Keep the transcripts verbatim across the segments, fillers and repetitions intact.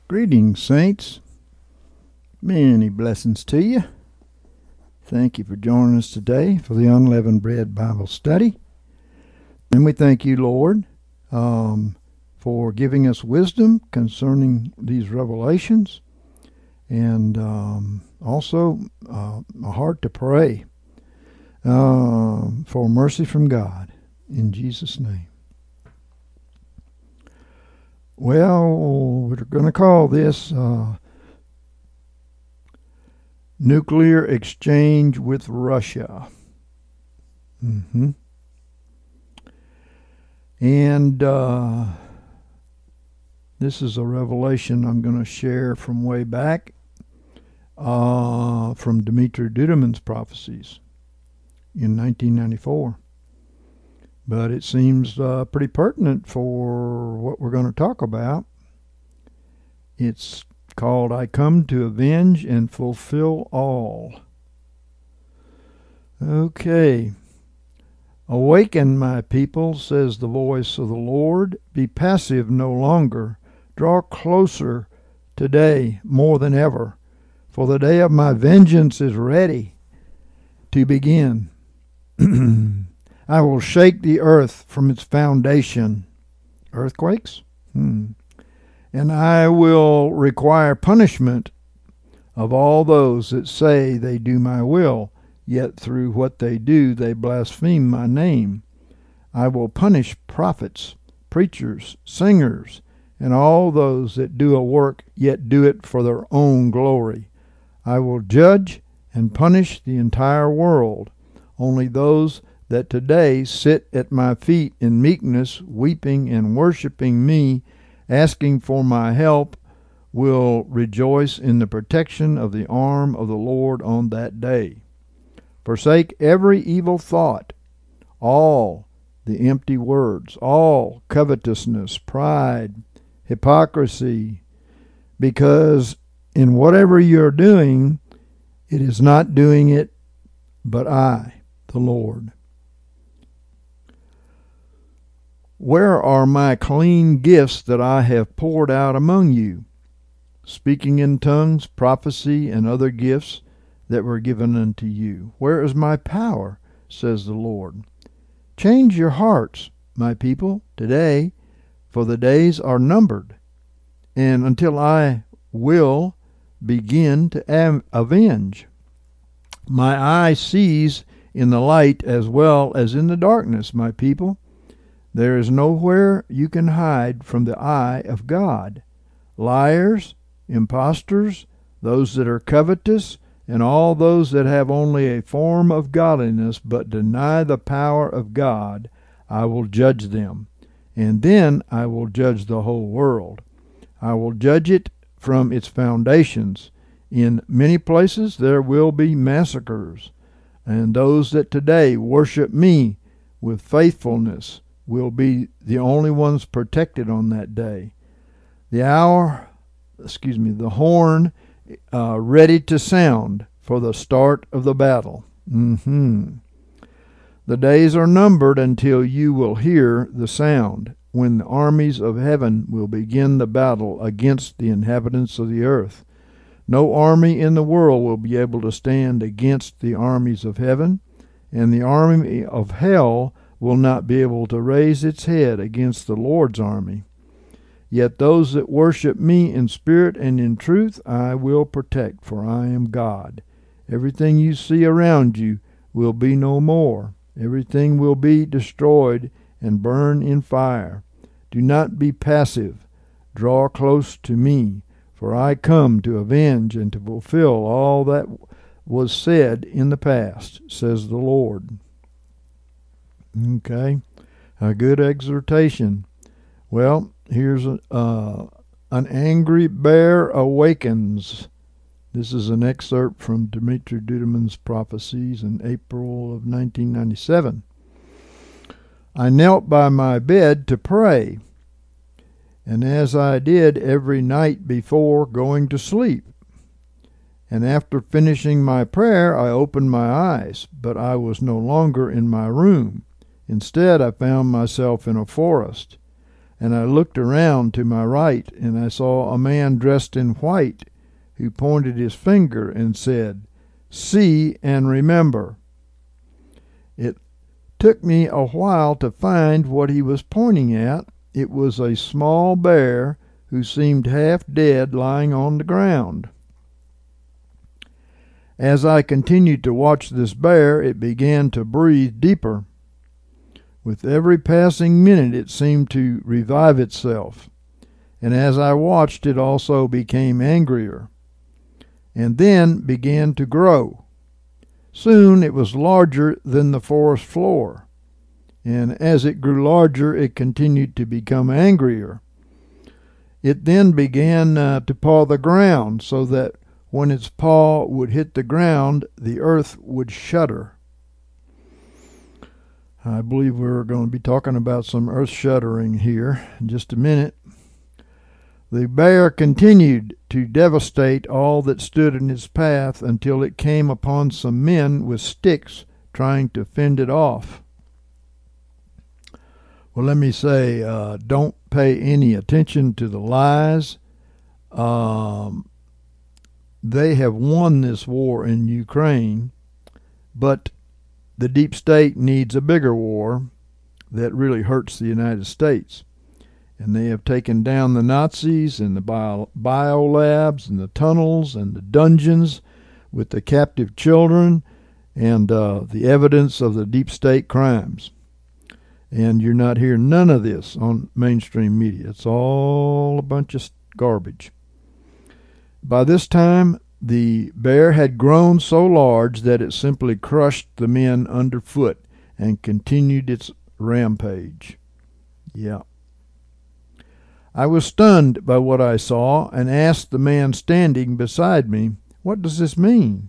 Greetings, saints. Many blessings to you. Thank you for joining us today for the Unleavened Bread Bible Study. And we thank you, Lord, um, for giving us wisdom concerning these revelations, and um, also uh, a heart to pray uh, for mercy from God. In Jesus' name. Well, we're going to call this uh, Nuclear Exchange with Russia. Mm-hmm. And uh, this is a revelation I'm going to share from way back uh, from Dimitri Duduman's prophecies in nineteen ninety-four. But it seems uh, pretty pertinent for what we're going to talk about. It's called, I Come to Avenge and Fulfill All. Okay. Awaken, my people, says the voice of the Lord. Be passive no longer. Draw closer today more than ever, for the day of my vengeance is ready to begin. I will shake the earth from its foundation. Earthquakes? Hmm. And I will require punishment of all those that say they do my will, yet through what they do they blaspheme my name. I will punish prophets, preachers, singers, and all those that do a work, yet do it for their own glory. I will judge and punish the entire world. Only those that today sit at my feet in meekness, weeping and worshiping me, asking for my help, will rejoice in the protection of the arm of the Lord on that day. Forsake every evil thought, all the empty words, all covetousness, pride, hypocrisy, because in whatever you're doing, it is not doing it, but I, the Lord. Where are my clean gifts that I have poured out among you? Speaking in tongues, prophecy, and other gifts that were given unto you. Where is my power, says the Lord? Change your hearts, my people, today, for the days are numbered, and until I will begin to avenge. My eye sees in the light as well as in the darkness, my people. There is nowhere you can hide from the eye of God. Liars, impostors, those that are covetous, and all those that have only a form of godliness but deny the power of God, I will judge them. And then I will judge the whole world. I will judge it from its foundations. In many places there will be massacres, and those that today worship me with faithfulness will be the only ones protected on that day. The hour, excuse me, the horn uh, ready to sound for the start of the battle. Mm-hmm. The days are numbered until you will hear the sound, when the armies of heaven will begin the battle against the inhabitants of the earth. No army in the world will be able to stand against the armies of heaven, and the army of hell will not be able to raise its head against the Lord's army. Yet those that worship me in spirit and in truth I will protect, for I am God. Everything you see around you will be no more. Everything will be destroyed and burn in fire. Do not be passive. Draw close to me, for I come to avenge and to fulfill all that was said in the past, says the Lord. Okay, a good exhortation. Well, here's a, uh, an angry bear awakens. This is an excerpt from Dimitri Duduman's prophecies in April of nineteen ninety-seven. I knelt by my bed to pray, and as I did every night before going to sleep. And after finishing my prayer, I opened my eyes, but I was no longer in my room. Instead, I found myself in a forest. And I looked around to my right, and I saw a man dressed in white, who pointed his finger and said, "See and remember." It took me a while to find what he was pointing at. It was a small bear who seemed half dead, lying on the ground. As I continued to watch this bear, it began to breathe deeper. With every passing minute, it seemed to revive itself. And as I watched, it also became angrier, and then began to grow. Soon it was larger than the forest floor, and as it grew larger, it continued to become angrier. It then began uh, to paw the ground, so that when its paw would hit the ground, the earth would shudder. I believe we're going to be talking about some earth shuddering here in just a minute. The bear continued to devastate all that stood in its path until it came upon some men with sticks trying to fend it off. Well, let me say, uh, don't pay any attention to the lies. Um, they have won this war in Ukraine, but the deep state needs a bigger war that really hurts the United States. And they have taken down the Nazis and the bio, bio labs and the tunnels and the dungeons with the captive children and uh, the evidence of the deep state crimes. And you're not hearing none of this on mainstream media. It's all a bunch of garbage. By this time, the bear had grown so large that it simply crushed the men underfoot and continued its rampage. Yeah. I was stunned by what I saw and asked the man standing beside me, "What does this mean?"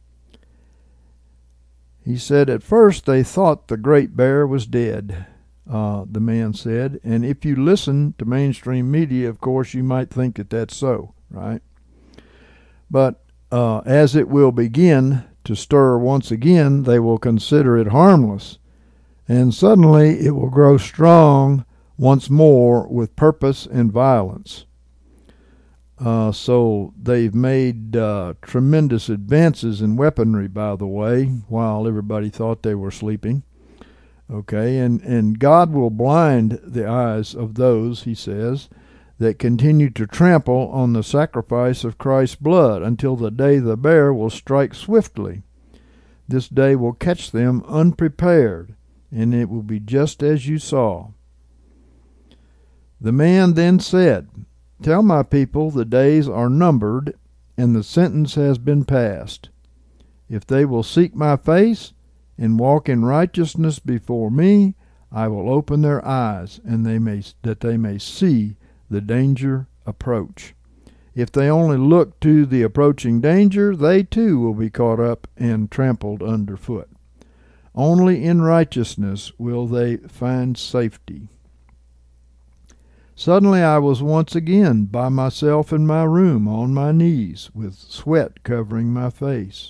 He said, "At first they thought the great bear was dead," uh, the man said. And if you listen to mainstream media, of course, you might think that that's so, right? But uh, as it will begin to stir once again, they will consider it harmless. And suddenly it will grow strong once more with purpose and violence. Uh, so they've made uh, tremendous advances in weaponry, by the way, while everybody thought they were sleeping. Okay, and, and God will blind the eyes of those, he says, that continue to trample on the sacrifice of Christ's blood until the day the bear will strike swiftly. This day will catch them unprepared, and it will be just as you saw. The man then said, "Tell my people the days are numbered, and the sentence has been passed. If they will seek my face and walk in righteousness before me, I will open their eyes, and they may that they may see the danger approach. If they only look to the approaching danger, they too will be caught up and trampled underfoot. Only in righteousness will they find safety." Suddenly I was once again by myself in my room on my knees with sweat covering my face.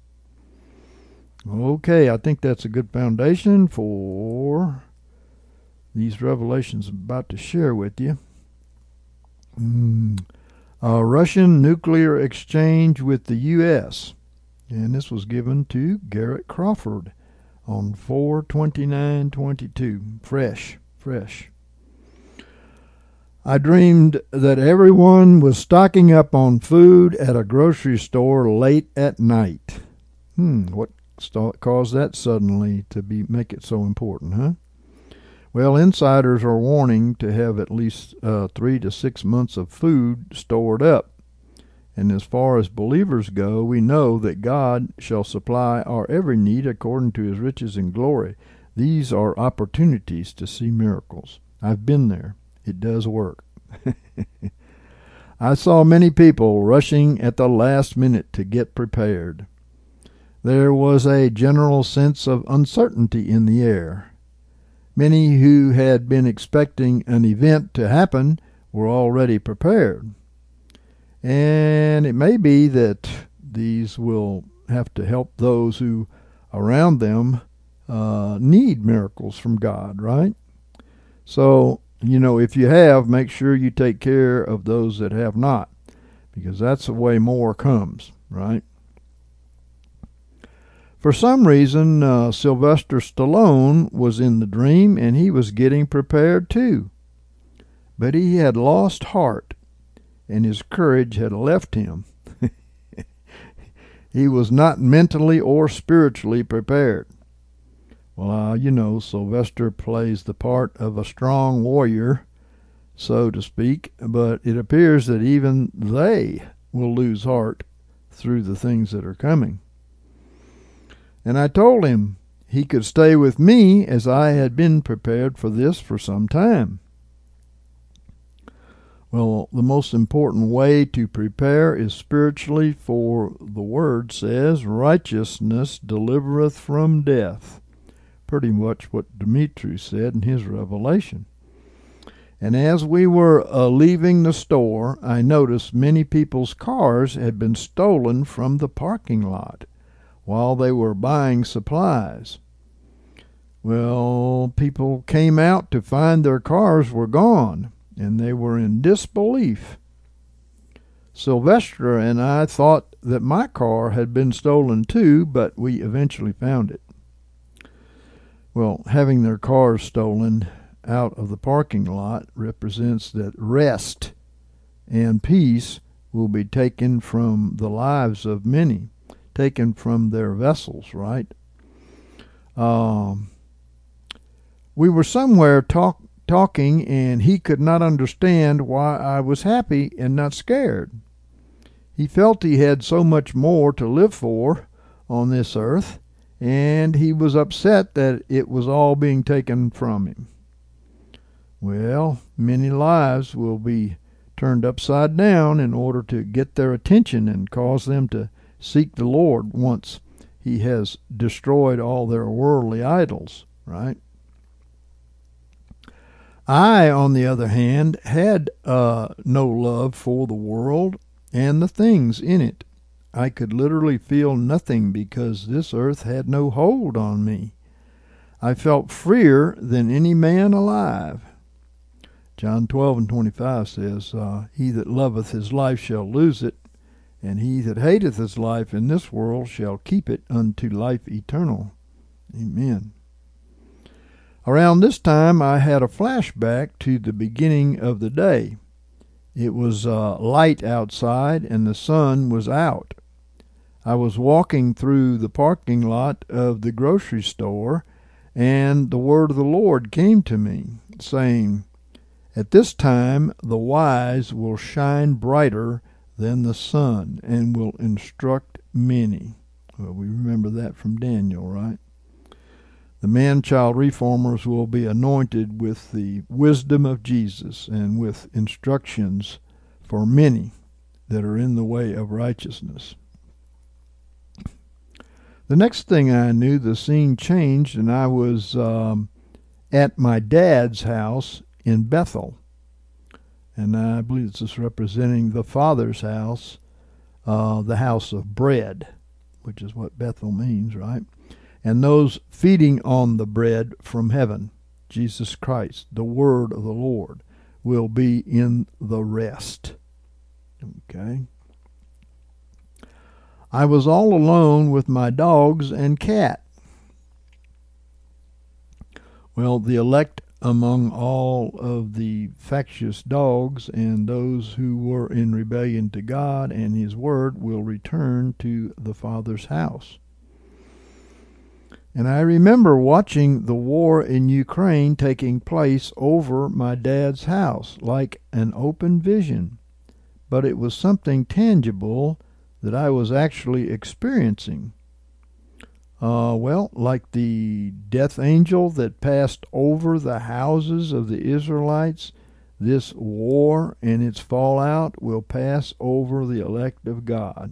Okay, I think that's a good foundation for these revelations I'm about to share with you. Mm. A Russian nuclear exchange with the U S And this was given to Garrett Crawford on four twenty-nine twenty-two. Fresh, fresh. I dreamed that everyone was stocking up on food at a grocery store late at night. Hmm, what caused that suddenly to be make it so important, huh? Well, insiders are warning to have at least uh, three to six months of food stored up. And as far as believers go, we know that God shall supply our every need according to his riches and glory. These are opportunities to see miracles. I've been there. It does work. I saw many people rushing at the last minute to get prepared. There was a general sense of uncertainty in the air. Many who had been expecting an event to happen were already prepared. And it may be that these will have to help those who around them uh, need miracles from God, right? So You know, if you have, make sure you take care of those that have not, because that's the way more comes, right? For some reason, uh, Sylvester Stallone was in the dream, and he was getting prepared too. But he had lost heart, and his courage had left him. He was not mentally or spiritually prepared. Well, uh, you know, Sylvester plays the part of a strong warrior, so to speak, but it appears that even they will lose heart through the things that are coming. And I told him he could stay with me, as I had been prepared for this for some time. Well, the most important way to prepare is spiritually, for the Word says, righteousness delivereth from death. Pretty much what Demetrius said in his revelation. And as we were uh, leaving the store, I noticed many people's cars had been stolen from the parking lot while they were buying supplies. Well, people came out to find their cars were gone, and they were in disbelief. Sylvester and I thought that my car had been stolen too, but we eventually found it. Well, having their cars stolen out of the parking lot represents that rest and peace will be taken from the lives of many, taken from their vessels, right? Um, we were somewhere talk, talking, and he could not understand why I was happy and not scared. He felt he had so much more to live for on this earth, and he was upset that it was all being taken from him. Well, many lives will be turned upside down in order to get their attention and cause them to seek the Lord once he has destroyed all their worldly idols, right? I, on the other hand, had uh, no love for the world and the things in it. I could literally feel nothing because this earth had no hold on me. I felt freer than any man alive. John twelve and twenty-five says, uh, He that loveth his life shall lose it, and he that hateth his life in this world shall keep it unto life eternal. Amen. Around this time, I had a flashback to the beginning of the day. It was uh, light outside, and the sun was out. I was walking through the parking lot of the grocery store, and the word of the Lord came to me, saying, At this time the wise will shine brighter than the sun, and will instruct many. Well, we remember that from Daniel, right? The man-child reformers will be anointed with the wisdom of Jesus and with instructions for many that are in the way of righteousness. The next thing I knew, the scene changed, and I was um, at my dad's house in Bethel. And I believe this is representing the Father's house, uh, the house of bread, which is what Bethel means, right? And those feeding on the bread from heaven, Jesus Christ, the word of the Lord, will be in the rest. Okay? I was all alone with my dogs and cat. Well, the elect among all of the factious dogs and those who were in rebellion to God and His Word will return to the Father's house. And I remember watching the war in Ukraine taking place over my dad's house like an open vision, but it was something tangible that I was actually experiencing. Uh, well, like the death angel that passed over the houses of the Israelites, this war and its fallout will pass over the elect of God.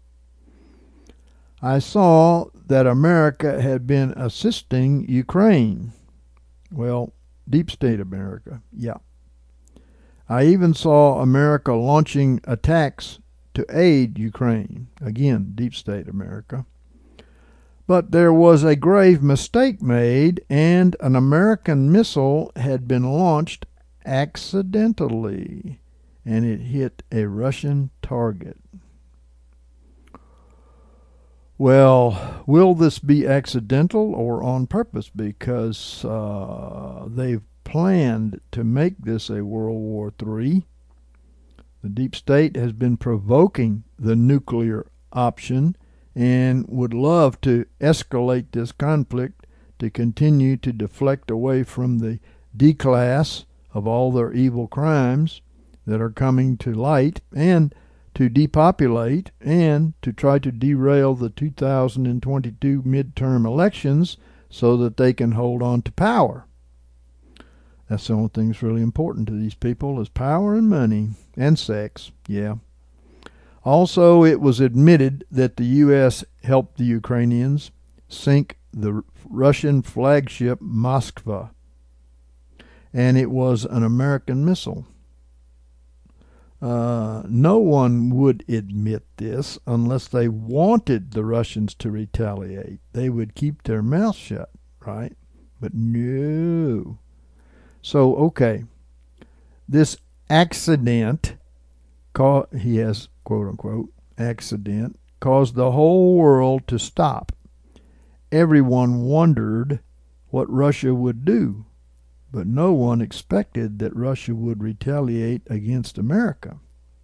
I saw that America had been assisting Ukraine. Well, deep state America, yeah. I even saw America launching attacks to aid Ukraine. Again, deep state America. But there was a grave mistake made, and an American missile had been launched accidentally, and it hit a Russian target. Well, will this be accidental or on purpose? Because uh, they've planned to make this a World War Three. The deep state has been provoking the nuclear option and would love to escalate this conflict to continue to deflect away from the declass of all their evil crimes that are coming to light, and to depopulate, and to try to derail the two thousand twenty-two midterm elections so that they can hold on to power. That's the only thing that's really important to these people, is power and money and sex. Yeah. Also, it was admitted that the U S helped the Ukrainians sink the Russian flagship Moskva, and it was an American missile. Uh, no one would admit this unless they wanted the Russians to retaliate. They would keep their mouth shut, right? But no. So, okay, this accident, he has quote-unquote accident, caused the whole world to stop. Everyone wondered what Russia would do, but no one expected that Russia would retaliate against America.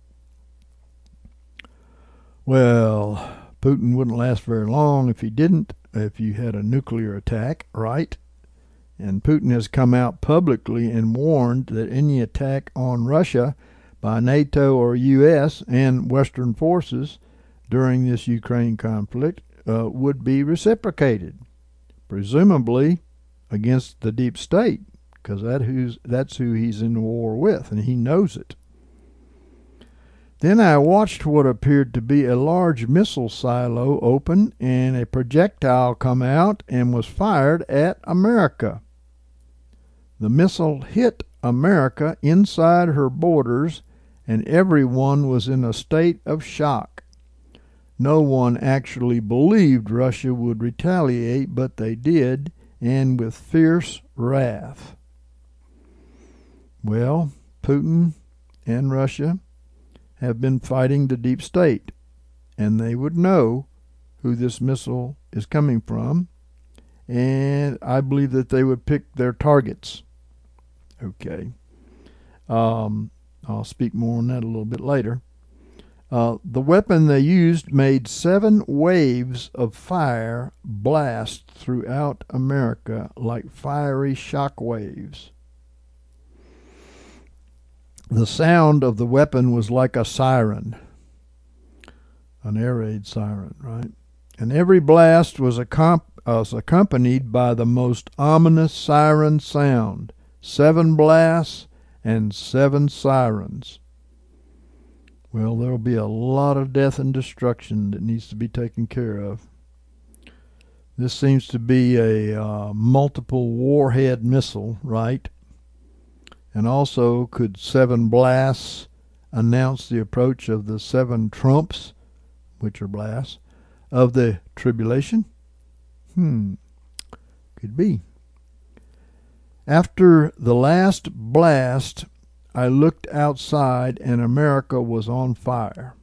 Well, Putin wouldn't last very long if he didn't, if you had a nuclear attack, right? And Putin has come out publicly and warned that any attack on Russia by NATO or U S and Western forces during this Ukraine conflict uh, would be reciprocated, presumably against the deep state, because that who's, that's who he's in war with, and he knows it. Then I watched what appeared to be a large missile silo open, and a projectile come out and was fired at America. The missile hit America inside her borders, and everyone was in a state of shock. No one actually believed Russia would retaliate, but they did, and with fierce wrath. Well, Putin and Russia have been fighting the deep state, and they would know who this missile is coming from, and I believe that they would pick their targets. Okay. Um, I'll speak more on that a little bit later. Uh, the weapon they used made seven waves of fire blast throughout America like fiery shock waves. The sound of the weapon was like a siren, an air raid siren, right? And every blast was, accom- was accompanied by the most ominous siren sound. Seven blasts and seven sirens. Well, there will be a lot of death and destruction that needs to be taken care of. This seems to be a uh, multiple warhead missile, right? And also, could seven blasts announce the approach of the seven trumps, which are blasts, of the tribulation? Hmm, could be. After the last blast, I looked outside and America was on fire.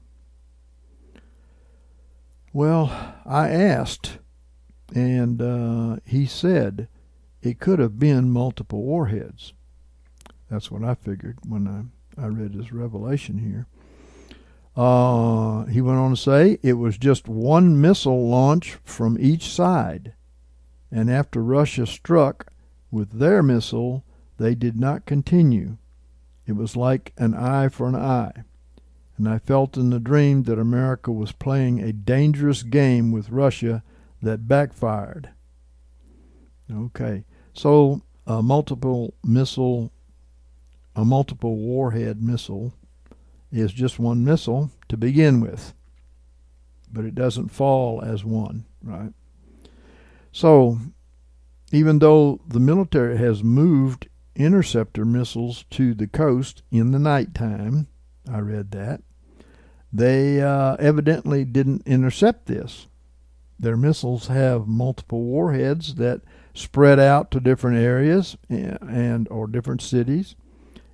Well, I asked, and uh, he said it could have been multiple warheads. That's what I figured when I, I read this revelation here. Uh, he went on to say it was just one missile launch from each side, and after Russia struck with their missile, they did not continue. It was like an eye for an eye. And I felt in the dream that America was playing a dangerous game with Russia that backfired. Okay, so a multiple missile, a multiple warhead missile is just one missile to begin with, but it doesn't fall as one, right? So even though the military has moved interceptor missiles to the coast in the nighttime, I read that, they uh, evidently didn't intercept this. Their missiles have multiple warheads that spread out to different areas and, and or different cities,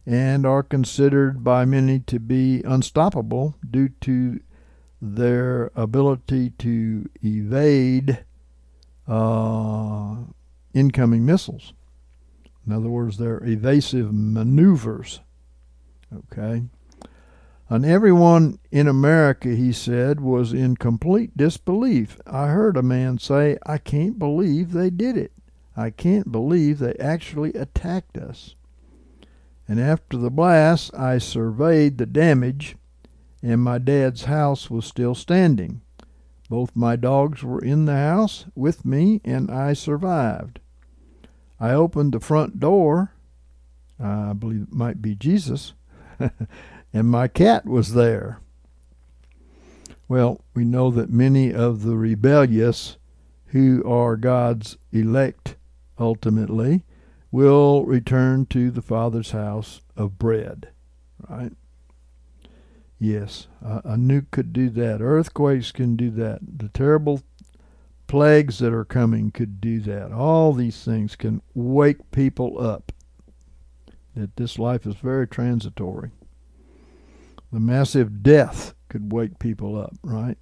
and are considered by many to be unstoppable due to their ability to evade uh, incoming missiles. In other words, they're evasive maneuvers. Okay. And everyone in America, he said, was in complete disbelief. I heard a man say, "I can't believe they did it. I can't believe they actually attacked us. And after the blast, I surveyed the damage, and my dad's house was still standing. Both my dogs were in the house with me, and I survived. I opened the front door," I believe it might be Jesus, "and my cat was there." Well, we know that many of the rebellious, who are God's elect ultimately, will return to the Father's house of bread, right? Yes, a, a nuke could do that. Earthquakes can do that. The terrible plagues that are coming could do that. All these things can wake people up that this life is very transitory. The massive death could wake people up, right?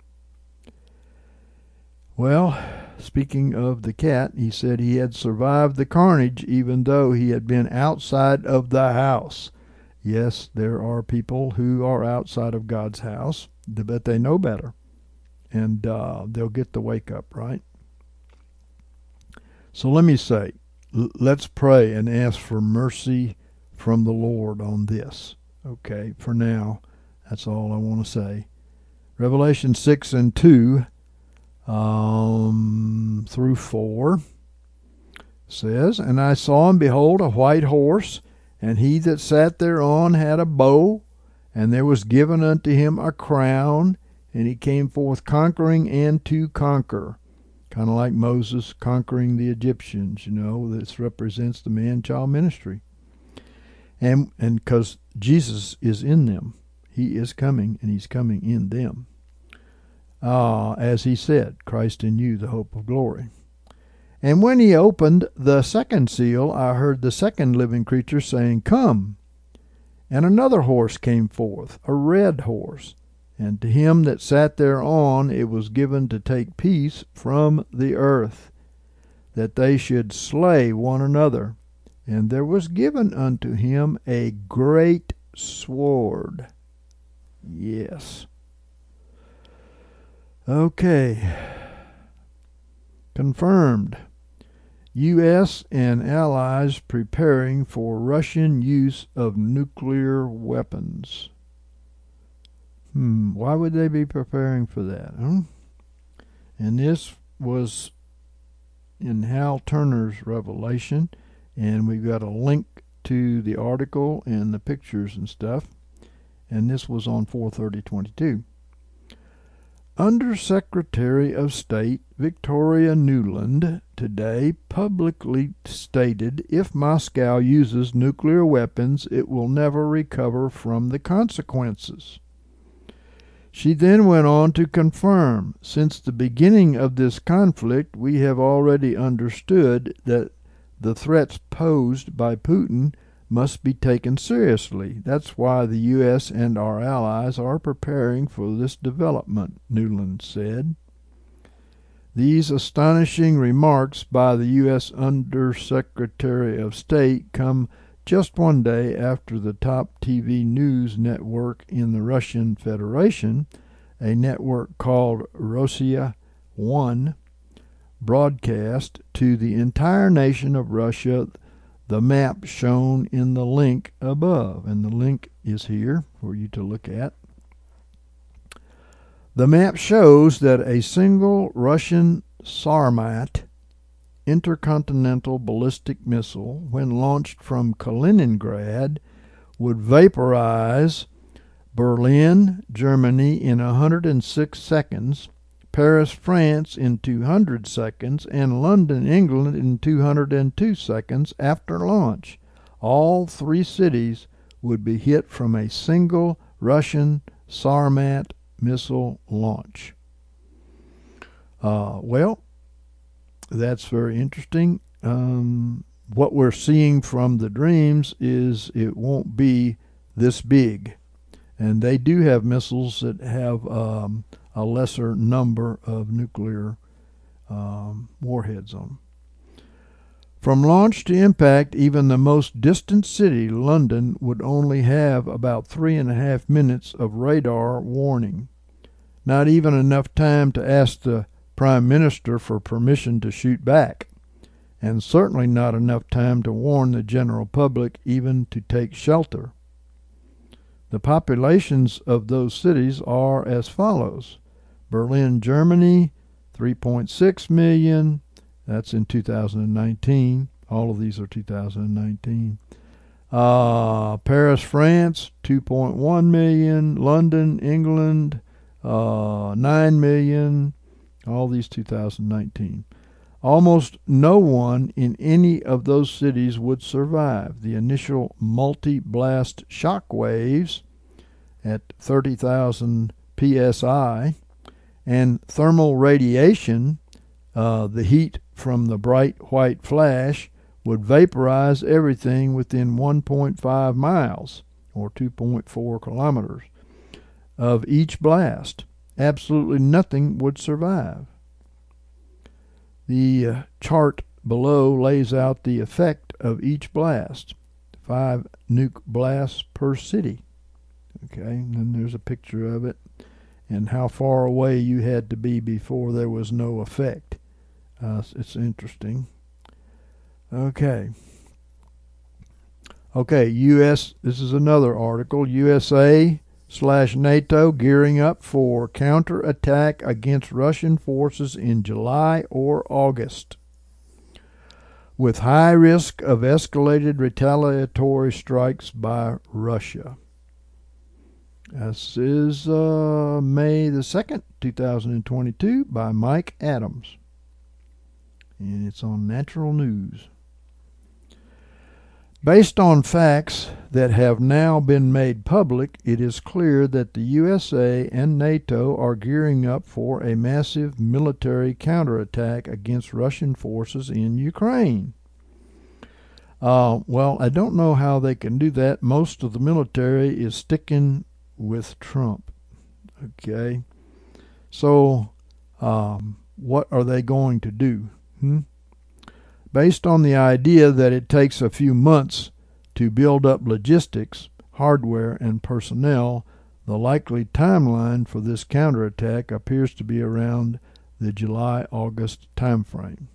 Well, speaking of the cat, he said he had survived the carnage even though he had been outside of the house. Yes, there are people who are outside of God's house, but they know better, and uh, they'll get the wake up, right? So let me say, l- let's pray and ask for mercy from the Lord on this. Okay, for now, that's all I want to say. Revelation six and two um, through four says, "And I saw and behold a white horse, and he that sat thereon had a bow, and there was given unto him a crown, and he came forth conquering and to conquer." Kind of like Moses conquering the Egyptians, you know. This represents the man-child ministry. And and because Jesus is in them. He is coming, and he's coming in them. Uh, as he said, "Christ in you, the hope of glory." "And when he opened the second seal, I heard the second living creature saying, Come. And another horse came forth, a red horse. And to him that sat thereon it was given to take peace from the earth, that they should slay one another. And there was given unto him a great sword." Yes. Okay. Confirmed. U S and allies preparing for Russian use of nuclear weapons. Hmm, why would they be preparing for that? Huh? And this was in Hal Turner's Revelation, and we've got a link to the article and the pictures and stuff, and this was on four thirty twenty-two. Undersecretary of State Victoria Nuland today publicly stated if Moscow uses nuclear weapons, it will never recover from the consequences. She then went on to confirm, since the beginning of this conflict, we have already understood that the threats posed by Putin must be taken seriously. That's why the U S and our allies are preparing for this development, Nuland said. These astonishing remarks by the U S Undersecretary of State come just one day after the top T V news network in the Russian Federation, a network called Rossiya one, broadcast to the entire nation of Russia the map shown in the link above. And the link is here for you to look at. The map shows that a single Russian Sarmat intercontinental ballistic missile, when launched from Kaliningrad, would vaporize Berlin, Germany in one hundred six seconds, Paris, France in two hundred seconds, and London, England in two hundred two seconds after launch. All three cities would be hit from a single Russian Sarmat missile launch. Uh, well, that's very interesting. Um, what we're seeing from the dreams is it won't be this big. And they do have missiles that have um, a lesser number of nuclear um, warheads on them. From launch to impact, even the most distant city, London, would only have about three and a half minutes of radar warning. Not even enough time to ask the Prime Minister for permission to shoot back, and certainly not enough time to warn the general public even to take shelter. The populations of those cities are as follows: Berlin, Germany, three point six million. That's in two thousand nineteen. All of these are two thousand nineteen. Uh, Paris, France, two point one million. London, England, uh, nine million. All these two thousand nineteen. Almost no one in any of those cities would survive the initial multi-blast shock waves at thirty thousand P S I and thermal radiation. Uh, the heat from the bright white flash would vaporize everything within one point five miles, or two point four kilometers, of each blast. Absolutely nothing would survive. The uh, chart below lays out the effect of each blast. Five nuke blasts per city. Okay, and then there's a picture of it, and how far away you had to be before there was no effect. Uh, it's interesting. Okay. Okay, U S, this is another article. U S A slash NATO gearing up for counterattack against Russian forces in July or August, with high risk of escalated retaliatory strikes by Russia. This is uh, May the second, two thousand twenty-two, by Mike Adams. And it's on Natural News. Based on facts that have now been made public, it is clear that the U S A and NATO are gearing up for a massive military counterattack against Russian forces in Ukraine. Uh, well, I don't know how they can do that. Most of the military is sticking with Trump. Okay, so um, what are they going to do? Hmm? Based on the idea that it takes a few months to build up logistics, hardware, and personnel, the likely timeline for this counterattack appears to be around the July-August timeframe.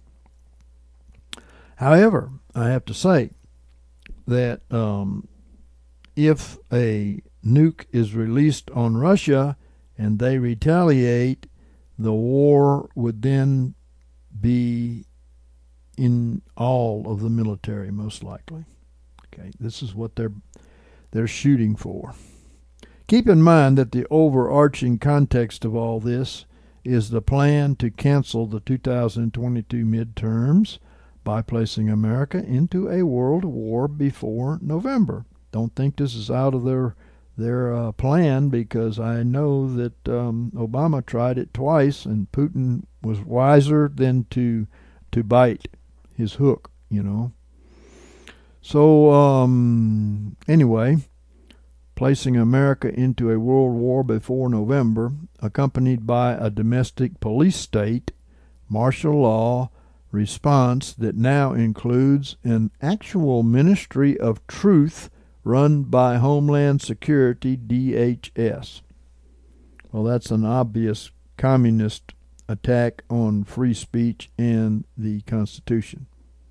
However, I have to say that um, if a nuke is released on Russia and they retaliate, the war would then be in all of the military, most likely. Okay, this is what they're they're shooting for. Keep in mind that the overarching context of all this is the plan to cancel the two thousand twenty-two midterms by placing America into a world war before November. Don't think this is out of their their uh, plan, because I know that um, Obama tried it twice and Putin was wiser than to to bite his hook, you know. So um, anyway, placing America into a world war before November, accompanied by a domestic police state, martial law response that now includes an actual Ministry of Truth run by Homeland Security, D H S. Well, that's an obvious communist attack on free speech and the Constitution.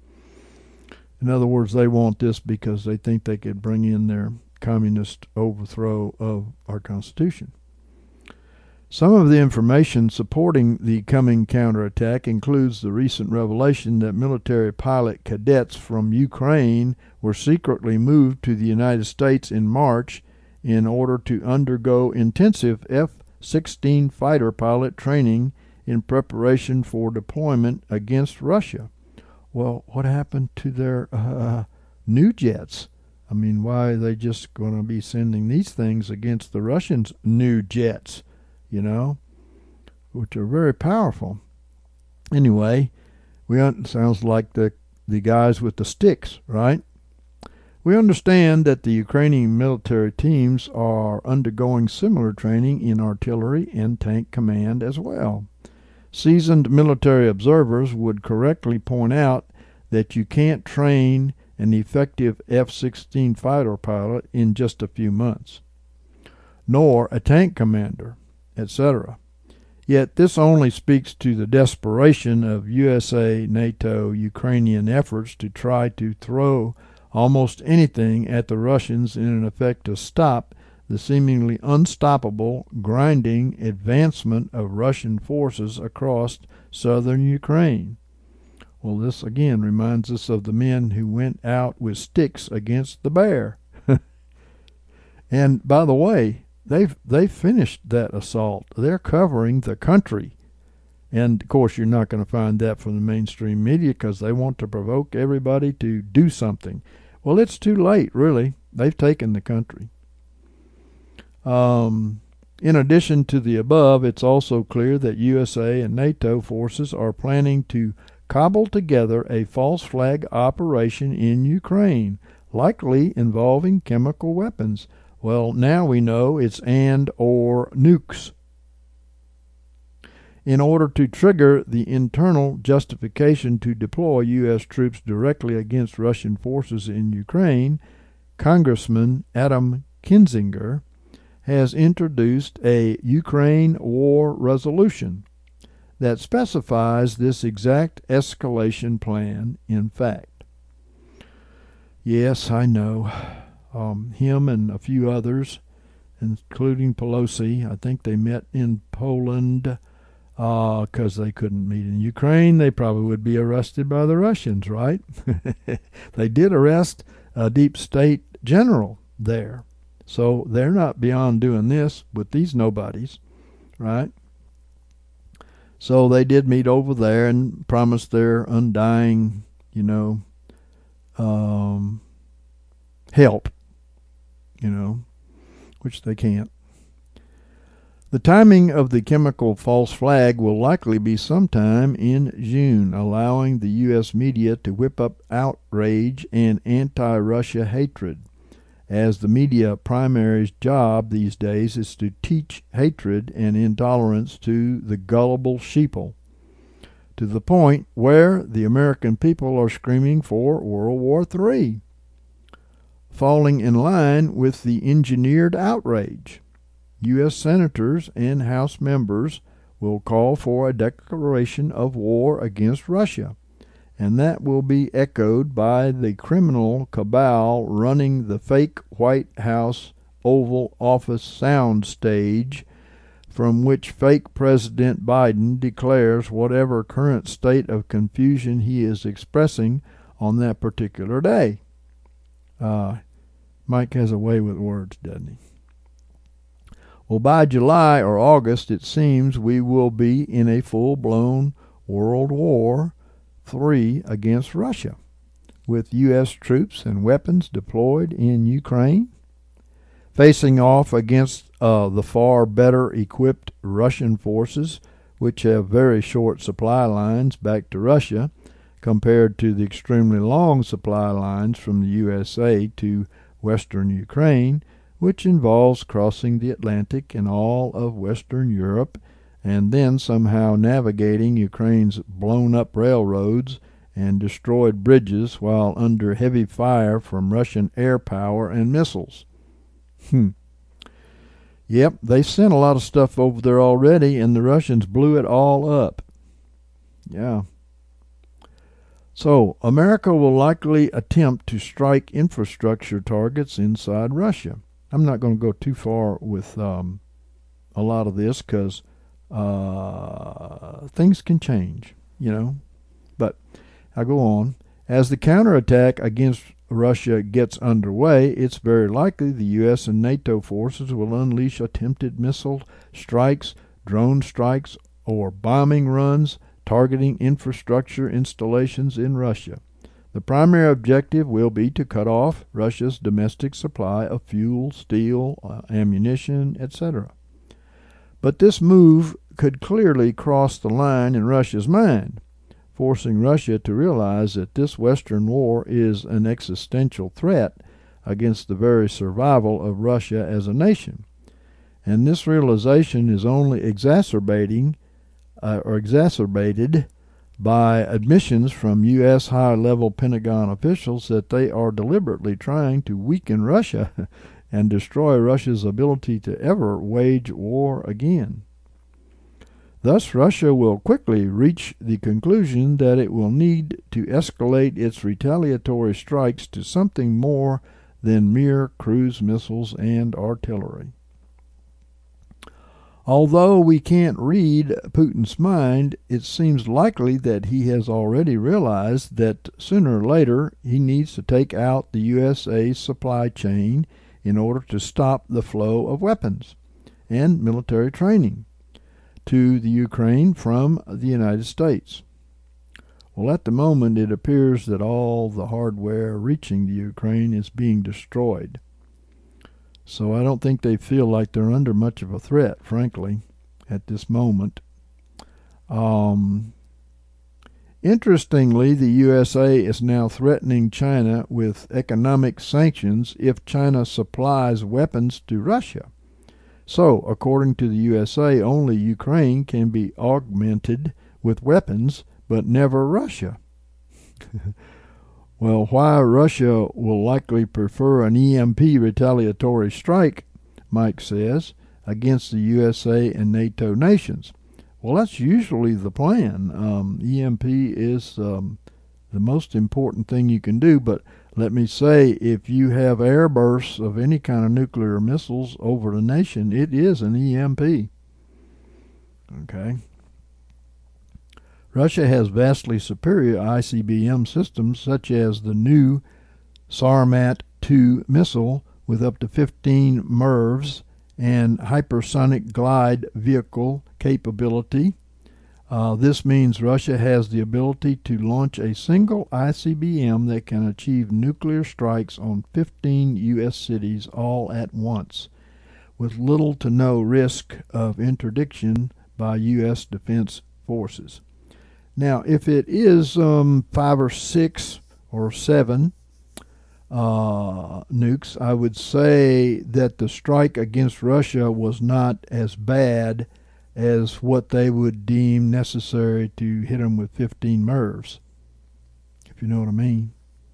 In other words, they want this because they think they could bring in their communist overthrow of our Constitution. Some of the information supporting the coming counterattack includes the recent revelation that military pilot cadets from Ukraine were secretly moved to the United States in March in order to undergo intensive F sixteen fighter pilot training in preparation for deployment against Russia. Well, what happened to their uh, new jets? I mean, why are they just going to be sending these things against the Russians' new jets, you know, which are very powerful? Anyway, we un- sounds like the the guys with the sticks, right? We understand that the Ukrainian military teams are undergoing similar training in artillery and tank command as well. Seasoned military observers would correctly point out that you can't train an effective F sixteen fighter pilot in just a few months, nor a tank commander, et cetera. Yet this only speaks to the desperation of U S A, NATO, Ukrainian efforts to try to throw almost anything at the Russians in an effect to stop the seemingly unstoppable, grinding advancement of Russian forces across southern Ukraine. Well, this again reminds us of the men who went out with sticks against the bear. And by the way, they've they've finished that assault. They're covering the country. And, of course, you're not going to find that from the mainstream media because they want to provoke everybody to do something. Well, it's too late, really. They've taken the country. Um, in addition to the above, it's also clear that U S A and NATO forces are planning to cobble together a false flag operation in Ukraine, likely involving chemical weapons. Well, now we know it's and or nukes. In order to trigger the internal justification to deploy U S troops directly against Russian forces in Ukraine, Congressman Adam Kinzinger has introduced a Ukraine war resolution that specifies this exact escalation plan in fact. Yes, I know. Um, him and a few others, including Pelosi, I think they met in Poland because uh, they couldn't meet in Ukraine. They probably would be arrested by the Russians, right? They did arrest a deep state general there. So they're not beyond doing this with these nobodies, right? So they did meet over there and promised their undying, you know, um, help, you know, which they can't. The timing of the chemical false flag will likely be sometime in June, allowing the U S media to whip up outrage and anti-Russia hatred, as the media primary's job these days is to teach hatred and intolerance to the gullible sheeple, to the point where the American people are screaming for World War Three, falling in line with the engineered outrage. U S senators and House members will call for a declaration of war against Russia, and that will be echoed by the criminal cabal running the fake White House Oval Office sound stage, from which fake President Biden declares whatever current state of confusion he is expressing on that particular day. Uh, Mike has a way with words, doesn't he? Well, by July or August, it seems we will be in a full-blown World War Three against Russia, with U S troops and weapons deployed in Ukraine, facing off against uh, the far better equipped Russian forces, which have very short supply lines back to Russia, compared to the extremely long supply lines from the U S A to western Ukraine, which involves crossing the Atlantic and all of Western Europe, and then somehow navigating Ukraine's blown-up railroads and destroyed bridges while under heavy fire from Russian air power and missiles. Hmm. Yep, they sent a lot of stuff over there already, and the Russians blew it all up. Yeah. So, America will likely attempt to strike infrastructure targets inside Russia. I'm not going to go too far with um, a lot of this because uh, things can change, you know. But I go on. As the counterattack against Russia gets underway, it's very likely the U S and NATO forces will unleash attempted missile strikes, drone strikes, or bombing runs targeting infrastructure installations in Russia. The primary objective will be to cut off Russia's domestic supply of fuel, steel, uh, ammunition, et cetera. But this move could clearly cross the line in Russia's mind, forcing Russia to realize that this Western war is an existential threat against the very survival of Russia as a nation. And this realization is only exacerbating uh, or exacerbated by admissions from U S high-level Pentagon officials that they are deliberately trying to weaken Russia and destroy Russia's ability to ever wage war again. Thus, Russia will quickly reach the conclusion that it will need to escalate its retaliatory strikes to something more than mere cruise missiles and artillery. Although we can't read Putin's mind, it seems likely that he has already realized that sooner or later he needs to take out the U S A's supply chain in order to stop the flow of weapons and military training to the Ukraine from the United States. Well, at the moment it appears that all the hardware reaching the Ukraine is being destroyed. So I don't think they feel like they're under much of a threat, frankly, at this moment. Um, interestingly, the U S A is now threatening China with economic sanctions if China supplies weapons to Russia. So, according to the U S A, only Ukraine can be augmented with weapons, but never Russia. Well, why Russia will likely prefer an E M P retaliatory strike, Mike says, against the U S A and NATO nations. Well, that's usually the plan. Um, E M P is um, the most important thing you can do, but let me say, if you have airbursts of any kind of nuclear missiles over the nation, it is an E M P. Okay. Russia has vastly superior I C B M systems, such as the new Sarmat two missile with up to fifteen M I R Vs and hypersonic glide vehicle capability. Uh, this means Russia has the ability to launch a single I C B M that can achieve nuclear strikes on fifteen U S cities all at once, with little to no risk of interdiction by U S defense forces. Now, if it is um, five or six or seven uh, nukes, I would say that the strike against Russia was not as bad as what they would deem necessary to hit them with fifteen M I R Vs, if you know what I mean.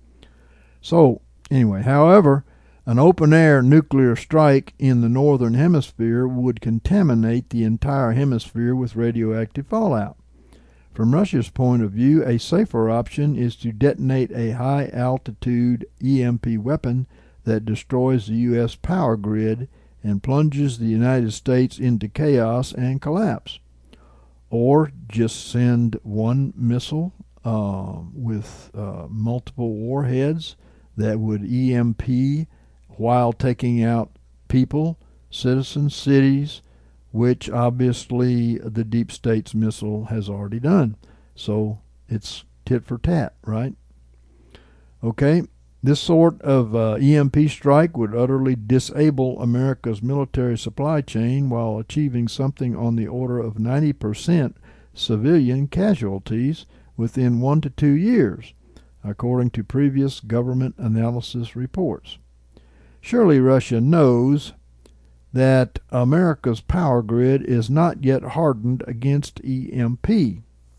So, anyway, however, an open-air nuclear strike in the northern hemisphere would contaminate the entire hemisphere with radioactive fallout. From Russia's point of view, a safer option is to detonate a high-altitude E M P weapon that destroys the U S power grid and plunges the United States into chaos and collapse. Or just send one missile uh, with uh, multiple warheads that would E M P while taking out people, citizens, cities, which obviously the deep state's missile has already done. So it's tit for tat, right? Okay, this sort of uh, E M P strike would utterly disable America's military supply chain while achieving something on the order of ninety percent civilian casualties within one to two years, according to previous government analysis reports. Surely Russia knows that America's power grid is not yet hardened against E M P.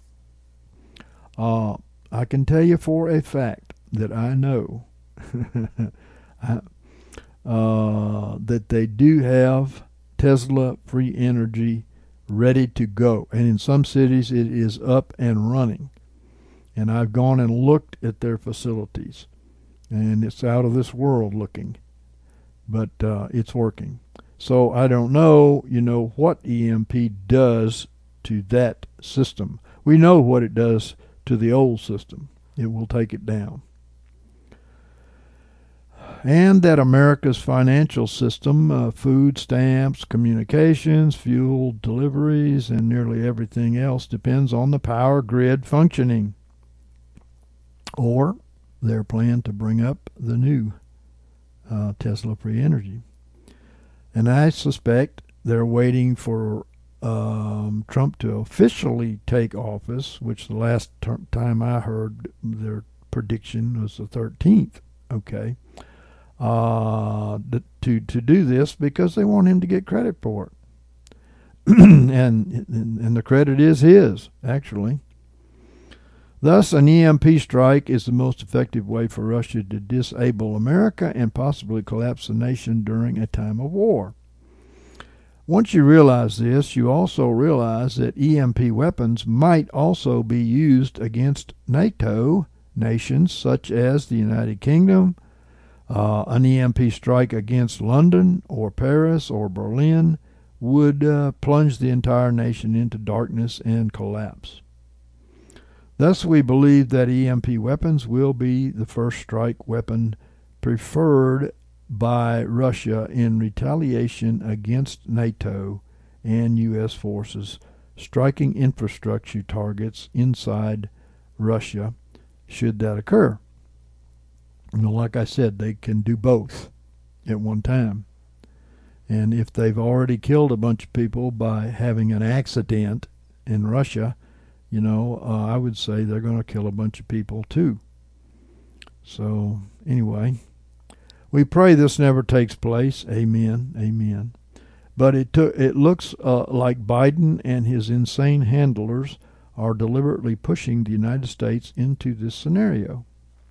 Uh, I can tell you for a fact that I know I, uh, that they do have Tesla free energy ready to go. And in some cities it is up and running. And I've gone and looked at their facilities. And it's out of this world looking. But uh, it's working. So I don't know, you know, what E M P does to that system. We know what it does to the old system. It will take it down. And that America's financial system, uh, food stamps, communications, fuel deliveries, and nearly everything else depends on the power grid functioning. Or their plan to bring up the new uh, Tesla free energy. And I suspect they're waiting for um, Trump to officially take office, which the last ter- time I heard their prediction was the thirteenth. Okay, uh, to to do this because they want him to get credit for it, and and the credit is his actually. Thus, an E M P strike is the most effective way for Russia to disable America and possibly collapse the nation during a time of war. Once you realize this, you also realize that E M P weapons might also be used against NATO nations such as the United Kingdom. Uh, an E M P strike against London or Paris or Berlin would uh, plunge the entire nation into darkness and collapse. Thus, we believe that E M P weapons will be the first strike weapon preferred by Russia in retaliation against NATO and U S forces striking infrastructure targets inside Russia, should that occur. You know, like I said, they can do both at one time. And if they've already killed a bunch of people by having an accident in Russia, you know, uh, I would say they're going to kill a bunch of people too. So, anyway, we pray this never takes place. Amen. Amen. But it took, it looks uh, like Biden and his insane handlers are deliberately pushing the United States into this scenario.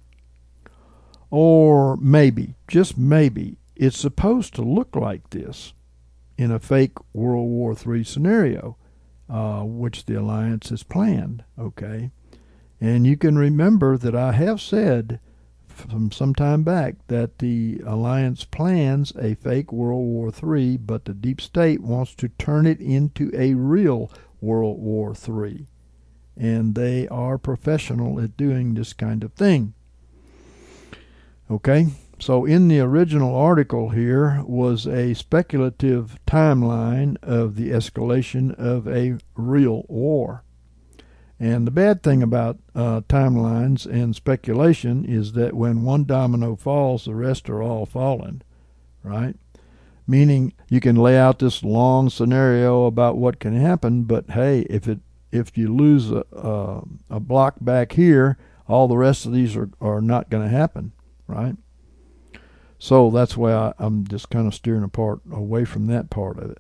Or maybe, just maybe, it's supposed to look like this in a fake World War Three scenario. Uh, which the alliance has planned, okay? And you can remember that I have said from some time back that the alliance plans a fake World War Three, but the deep state wants to turn it into a real World War Three. And they are professional at doing this kind of thing. Okay? So in the original article here was a speculative timeline of the escalation of a real war. And the bad thing about uh, timelines and speculation is that when one domino falls, the rest are all falling, right? Meaning you can lay out this long scenario about what can happen, but hey, if it if you lose a, a, a block back here, all the rest of these are, are not going to happen, right? So that's why I, I'm just kind of steering apart away from that part of it.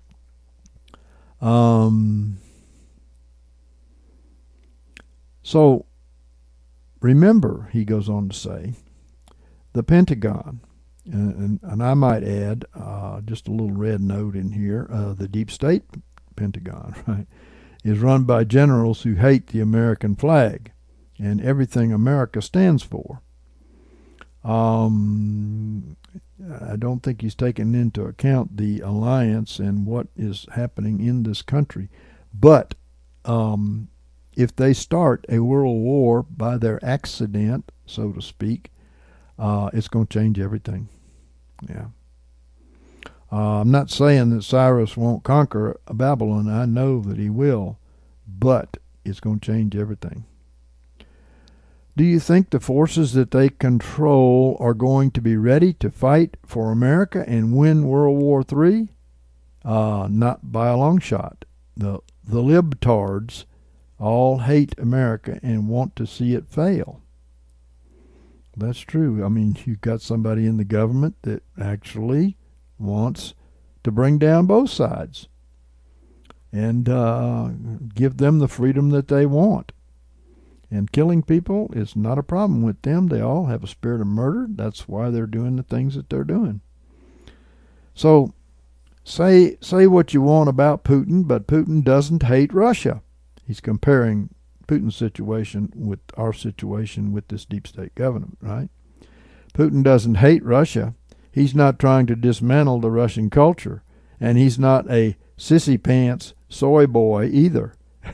Um, so remember, he goes on to say, the Pentagon, and, and, and I might add uh, just a little red note in here, uh, the deep state Pentagon, right, is run by generals who hate the American flag and everything America stands for. Um, I don't think he's taken into account the alliance and what is happening in this country. But um, if they start a world war by their accident, so to speak, uh, it's going to change everything. Yeah. Uh, I'm not saying that Cyrus won't conquer Babylon. I know that he will, but it's going to change everything. Do you think the forces that they control are going to be ready to fight for America and win World War Three? Uh, not by a long shot. The, the libtards all hate America and want to see it fail. That's true. I mean, you've got somebody in the government that actually wants to bring down both sides and uh, give them the freedom that they want. And killing people is not a problem with them. They all have a spirit of murder. That's why they're doing the things that they're doing. So say say what you want about Putin, but Putin doesn't hate Russia. He's comparing Putin's situation with our situation with this deep state government, right? Putin doesn't hate Russia. He's not trying to dismantle the Russian culture. And he's not a sissy pants soy boy either.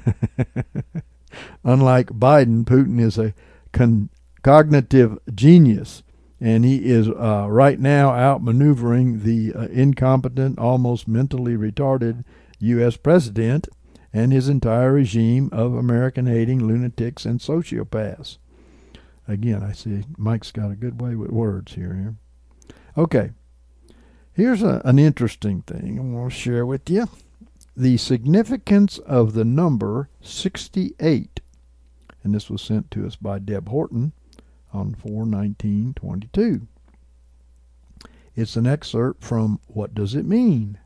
Unlike Biden, Putin is a con- cognitive genius, and he is uh, right now outmaneuvering the uh, incompetent, almost mentally retarded U S president and his entire regime of American-hating lunatics and sociopaths. Again, I see Mike's got a good way with words here. here. Okay, here's a, an interesting thing I want to share with you. the significance of the number sixty-eight. And this was sent to us by Deb Horton on four nineteen twenty-two. It's an excerpt from What Does It Mean?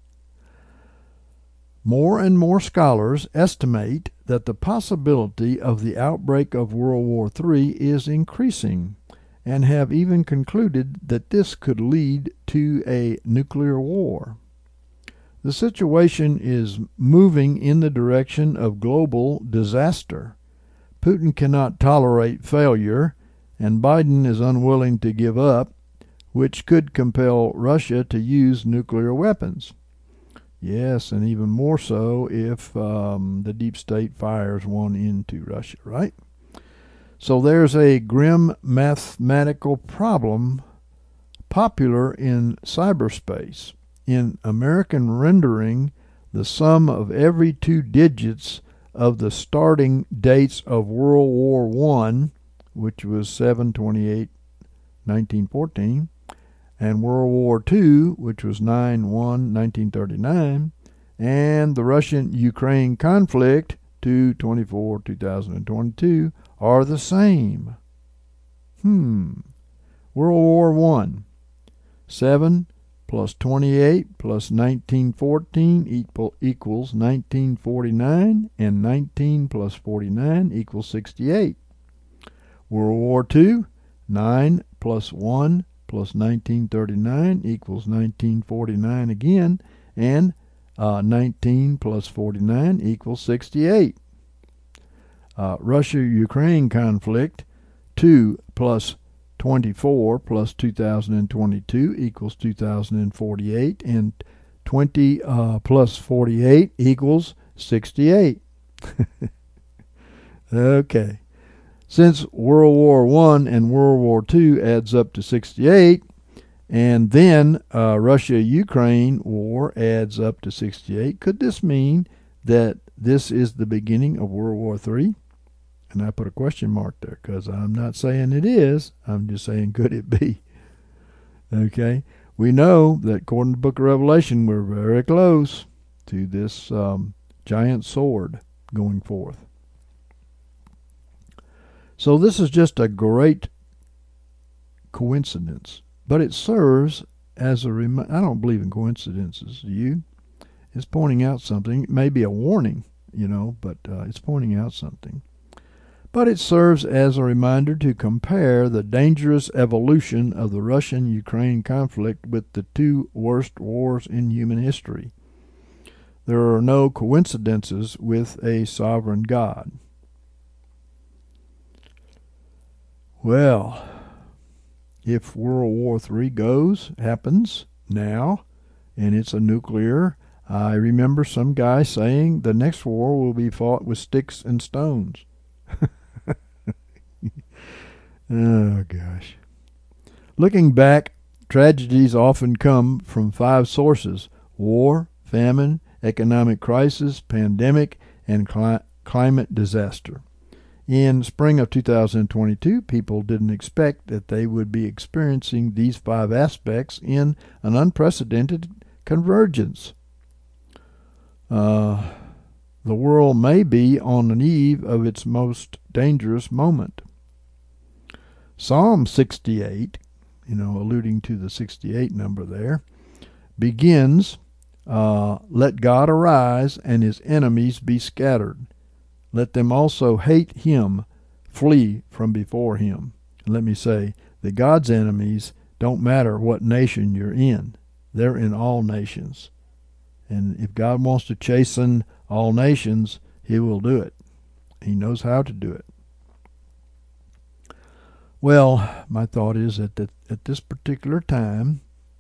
More and more scholars estimate that the possibility of the outbreak of World War Three is increasing, and have even concluded that this could lead to a nuclear war. The situation is moving in the direction of global disaster. Putin cannot tolerate failure, and Biden is unwilling to give up, which could compel Russia to use nuclear weapons. Yes, and even more so if um, the deep state fires one into Russia, right? So there's a grim mathematical problem popular in cyberspace. In American rendering, the sum of every two digits of the starting dates of World War One, which was seven twenty-eight nineteen fourteen, and World War Two, which was nine one nineteen thirty-nine, and the Russian-Ukraine conflict, two twenty-four two thousand twenty-two, are the same. Hmm. World War One, seven plus twenty-eight plus nineteen fourteen equal, equals nineteen forty-nine, and nineteen plus forty-nine equals sixty-eight. World War Two, nine plus one plus nineteen thirty-nine equals nineteen forty-nine again, and uh, nineteen plus forty-nine equals sixty-eight. Uh, Russia-Ukraine conflict, two plus twenty-four plus two thousand twenty-two equals two thousand forty-eight, and twenty uh, plus forty-eight equals sixty-eight. Okay. Since World War One and World War Two adds up to sixty-eight, and then uh, Russia-Ukraine war adds up to sixty-eight, could this mean that this is the beginning of World War Three? And I put a question mark there because I'm not saying it is. I'm just saying, could it be? Okay. We know that according to the book of Revelation, we're very close to this um, giant sword going forth. So this is just a great coincidence, but it serves as a reminder. I don't believe in coincidences. Do you? It's pointing out something. It may be a warning, you know, but uh, it's pointing out something. But it serves as a reminder to compare the dangerous evolution of the Russian-Ukraine conflict with the two worst wars in human history. There are no coincidences with a sovereign God. Well, if World War Three goes, happens now, and it's a nuclear, I remember some guy saying the next war will be fought with sticks and stones. Oh, gosh. Looking back, tragedies often come from five sources: war, famine, economic crisis, pandemic, and cli- climate disaster. In spring of two thousand twenty-two, people didn't expect that they would be experiencing these five aspects in an unprecedented convergence. Uh, the world may be on the eve of its most dangerous moment. Psalm sixty-eight, you know, alluding to the sixty-eight number there, begins, uh, let God arise and his enemies be scattered. Let them also hate him, flee from before him. And let me say that God's enemies don't matter what nation you're in. They're in all nations. And if God wants to chasten all nations, he will do it. He knows how to do it. Well, my thought is that at, at this particular time,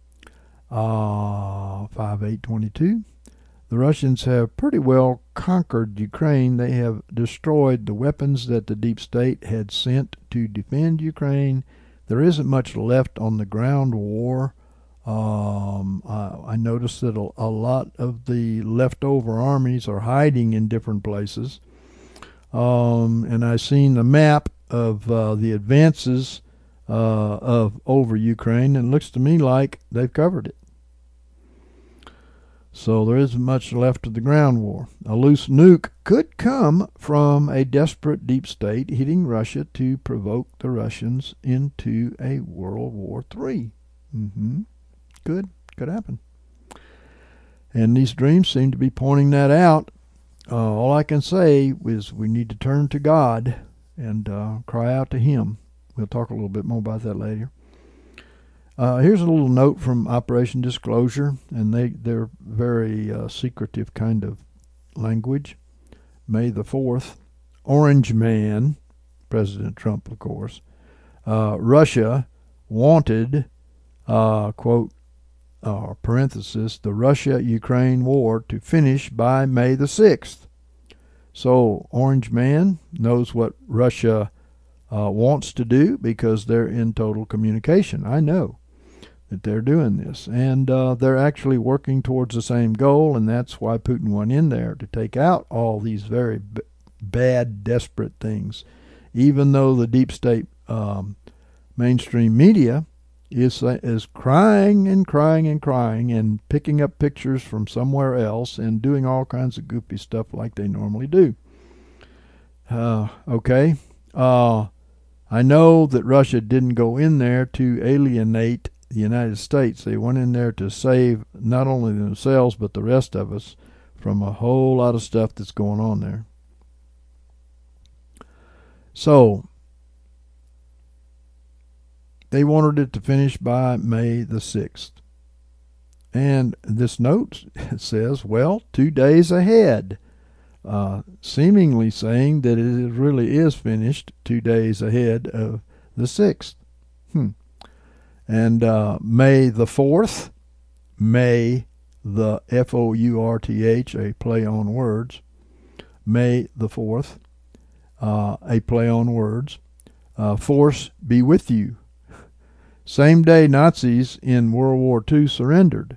uh, five eight twenty-two, the Russians have pretty well conquered Ukraine. They have destroyed the weapons that the deep state had sent to defend Ukraine. There isn't much left on the ground war. Um, I, I noticed that a, a lot of the leftover armies are hiding in different places. Um, and I've seen the map of uh, the advances uh, of over Ukraine, and it looks to me like they've covered it. So there isn't much left of the ground war. A loose nuke could come from a desperate deep state hitting Russia to provoke the Russians into a World War Three. Mm-hmm. Could. Could happen. And these dreams seem to be pointing that out. Uh, all I can say is we need to turn to God and uh, cry out to Him. We'll talk a little bit more about that later. Uh, here's a little note from Operation Disclosure, and they, they're very uh, secretive kind of language. May the fourth, Orange Man, President Trump, of course, uh, Russia wanted, uh, quote, uh, parenthesis, the Russia-Ukraine war to finish by May the sixth. So Orange Man knows what Russia uh, wants to do because they're in total communication. I know that they're doing this, and uh, they're actually working towards the same goal, and that's why Putin went in there, to take out all these very b- bad, desperate things, even though the deep state um, mainstream media is is crying and crying and crying and picking up pictures from somewhere else and doing all kinds of goofy stuff like they normally do. Uh, okay, uh, I know that Russia didn't go in there to alienate the United States. They went in there to save not only themselves but the rest of us from a whole lot of stuff that's going on there. So they wanted it to finish by May the sixth. And this note says, well, two days ahead, uh, seemingly saying that it really is finished two days ahead of the sixth. Hmm. And uh, May the fourth, May the F O U R T H, a play on words, May the fourth, uh, a play on words, uh, force be with you. Same day Nazis in World War Two surrendered.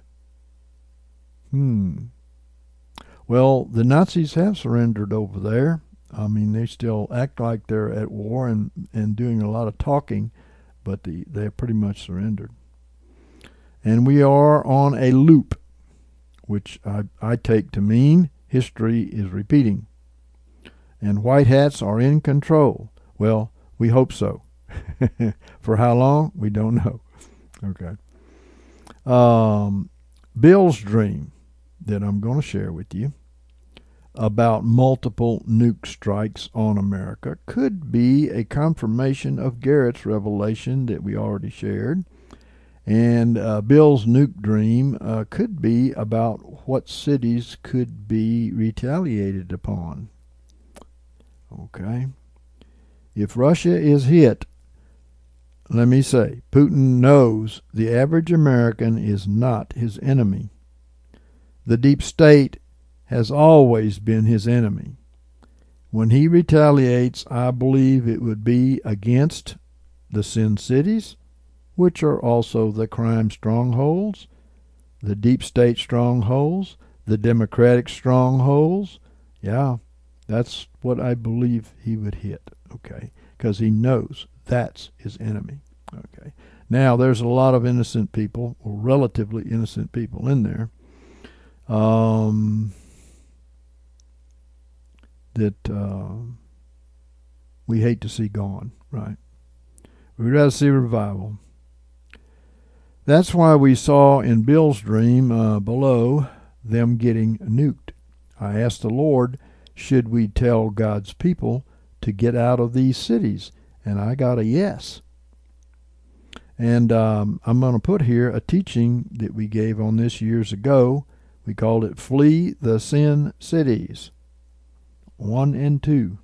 Hmm. Well, the Nazis have surrendered over there. I mean, they still act like they're at war and, and doing a lot of talking, but the, they're pretty much surrendered. And we are on a loop, which I, I take to mean history is repeating. And white hats are in control. Well, we hope so. For how long? We don't know. Okay. Um, Bill's dream that I'm going to share with you about multiple nuke strikes on America could be a confirmation of Garrett's revelation that we already shared. And uh, Bill's nuke dream uh, could be about what cities could be retaliated upon. Okay. If Russia is hit, let me say, Putin knows the average American is not his enemy. The deep state has always been his enemy. When he retaliates, I believe it would be against the Sin Cities, which are also the crime strongholds, the deep state strongholds, the democratic strongholds. Yeah, that's what I believe he would hit, okay, because he knows that's his enemy. Okay. Now, there's a lot of innocent people, or relatively innocent people in there, um, that uh, we hate to see gone, right? We'd rather see revival. That's why we saw in Bill's dream uh, below them getting nuked. I asked the Lord, should we tell God's people to get out of these cities? And I got a yes. And um, I'm going to put here a teaching that we gave on this years ago. We called it Flee the Sin Cities, one and two.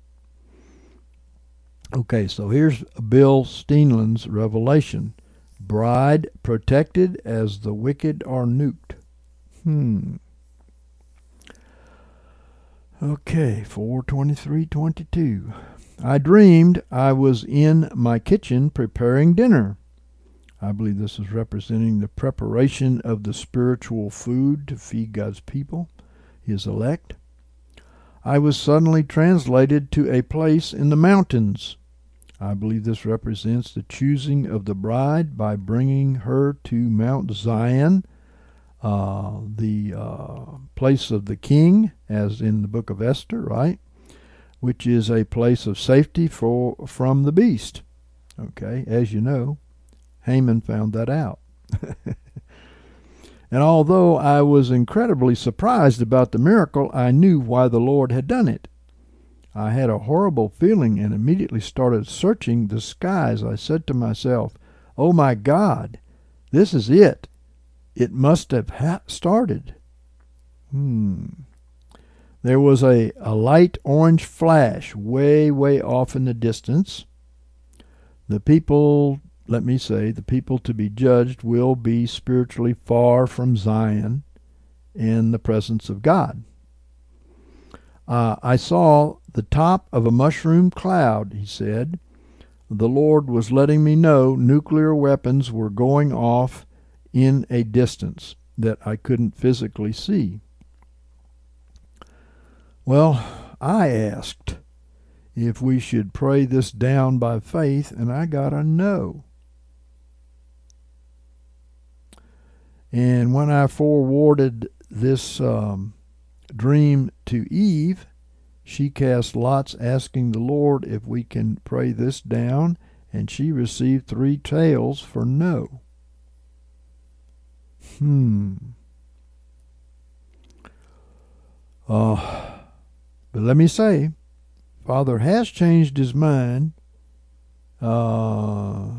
Okay, so here's Bill Steenland's revelation. Bride protected as the wicked are nuked. Hmm. Okay, four twenty-three twenty-two. I dreamed I was in my kitchen preparing dinner. I believe this is representing the preparation of the spiritual food to feed God's people, His elect. I was suddenly translated to a place in the mountains. I believe this represents the choosing of the bride by bringing her to Mount Zion, uh, the uh, place of the king, as in the book of Esther, right? Which is a place of safety for from the beast. Okay, as you know, Haman found that out. And although I was incredibly surprised about the miracle, I knew why the Lord had done it. I had a horrible feeling and immediately started searching the skies. I said to myself, "Oh my God, this is it. It must have ha- started." Hmm. There was a, a light orange flash way, way off in the distance. The people, let me say, the people to be judged will be spiritually far from Zion in the presence of God. Uh, I saw the top of a mushroom cloud, he said. The Lord was letting me know nuclear weapons were going off in a distance that I couldn't physically see. Well, I asked if we should pray this down by faith, and I got a no. And when I forwarded this um, dream to Eve, she cast lots asking the Lord if we can pray this down, and she received three tails for no. Hmm. Uh, but let me say, Father has changed his mind uh,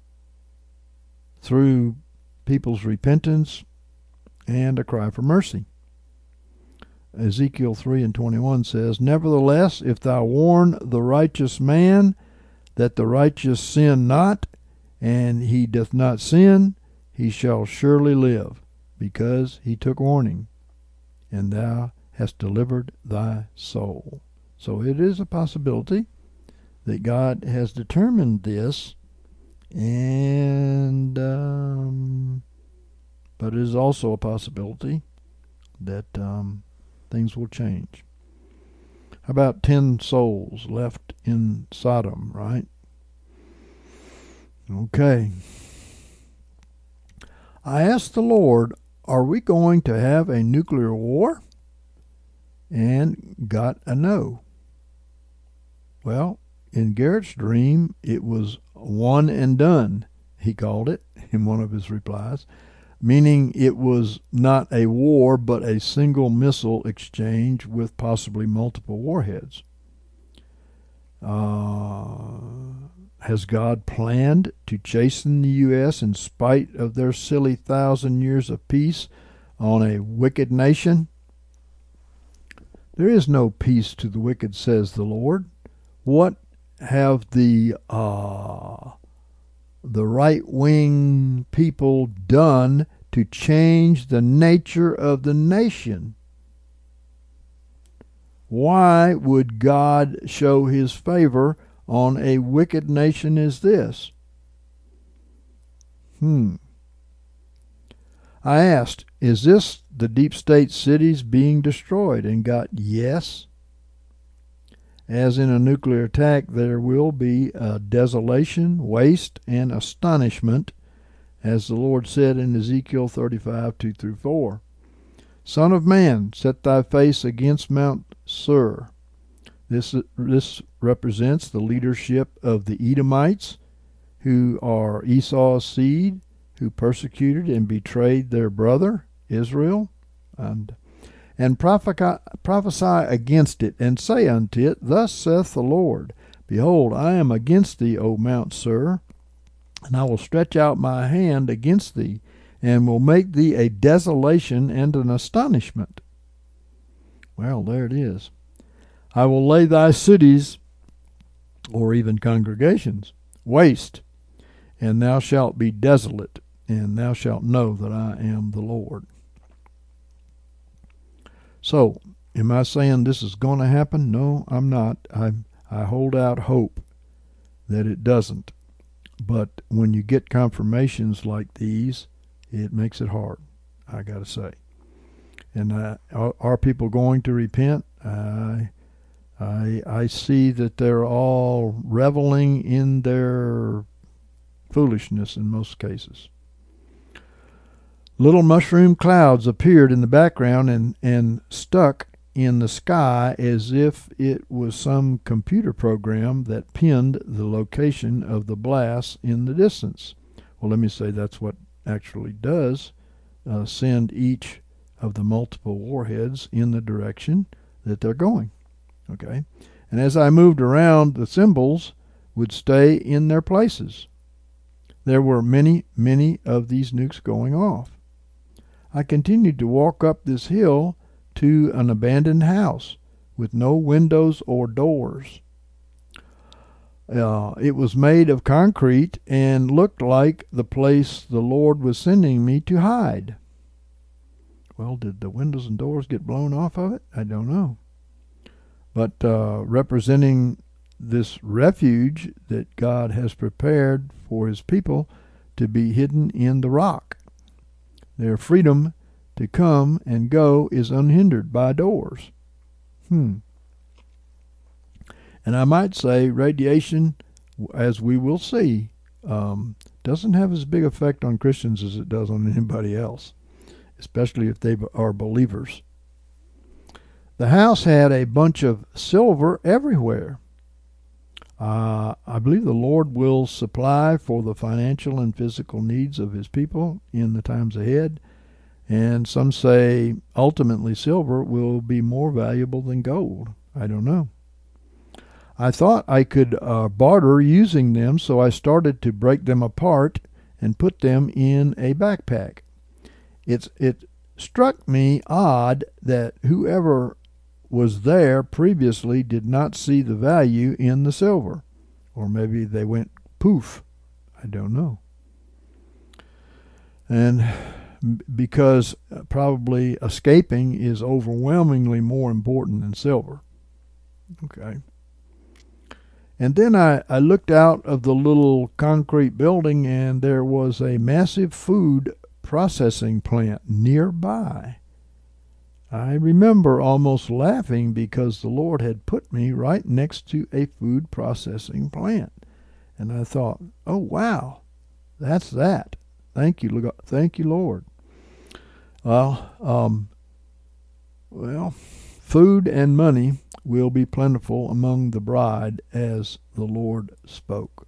through people's repentance and a cry for mercy. Ezekiel three and twenty-one says, "Nevertheless, if thou warn the righteous man that the righteous sin not, and he doth not sin, he shall surely live, because he took warning, and thou hast delivered thy soul." So it is a possibility that God has determined this, and um, but it is also a possibility that um, things will change. How about ten souls left in Sodom, right? Okay. I asked the Lord, are we going to have a nuclear war? And got a no. Well, in Garrett's dream, it was one and done, he called it in one of his replies, meaning it was not a war but a single missile exchange with possibly multiple warheads. Uh, has God planned to chasten the U S in spite of their silly thousand years of peace on a wicked nation? There is no peace to the wicked, says the Lord. What have the uh, the right-wing people done to change the nature of the nation? Why would God show his favor on a wicked nation as this? Hmm. I asked, is this the deep state cities being destroyed? And got yes. As in a nuclear attack, there will be a desolation, waste, and astonishment, as the Lord said in Ezekiel thirty-five, two through four. Son of man, set thy face against Mount Seir. This, this represents the leadership of the Edomites, who are Esau's seed, who persecuted and betrayed their brother, Israel, and and prophesy against it, and say unto it, Thus saith the Lord, Behold, I am against thee, O Mount Seir, and I will stretch out my hand against thee, and will make thee a desolation and an astonishment. Well, there it is. I will lay thy cities, or even congregations, waste, and thou shalt be desolate, and thou shalt know that I am the Lord. So, am I saying this is going to happen? No, I'm not. I I hold out hope that it doesn't. But when you get confirmations like these, it makes it hard, I got to say. And uh, are, are people going to repent? I, I, I see that they're all reveling in their foolishness in most cases. Little mushroom clouds appeared in the background and, and stuck in the sky as if it was some computer program that pinned the location of the blast in the distance. Well, let me say that's what actually does uh, send each of the multiple warheads in the direction that they're going. Okay? And as I moved around, the symbols would stay in their places. There were many, many of these nukes going off. I continued to walk up this hill to an abandoned house with no windows or doors. Uh, it was made of concrete and looked like the place the Lord was sending me to hide. Well, did the windows and doors get blown off of it? I don't know. But uh, representing this refuge that God has prepared for his people to be hidden in the rock. Their freedom to come and go is unhindered by doors. Hmm. And I might say radiation, as we will see, um, doesn't have as big effect on Christians as it does on anybody else, especially if they are believers. The house had a bunch of silver everywhere. Uh, I believe the Lord will supply for the financial and physical needs of his people in the times ahead. And some say ultimately silver will be more valuable than gold. I don't know. I thought I could uh, barter using them, so I started to break them apart and put them in a backpack. It's, it struck me odd that whoever was there previously did not see the value in the silver. Or maybe they went poof. I don't know. And because probably escaping is overwhelmingly more important than silver. Okay. And then I, I looked out of the little concrete building, and there was a massive food processing plant nearby. I remember almost laughing because the Lord had put me right next to a food processing plant. And I thought, oh, wow, that's that. Thank you, thank you, Lord. Well, um, well, food and money will be plentiful among the bride as the Lord spoke.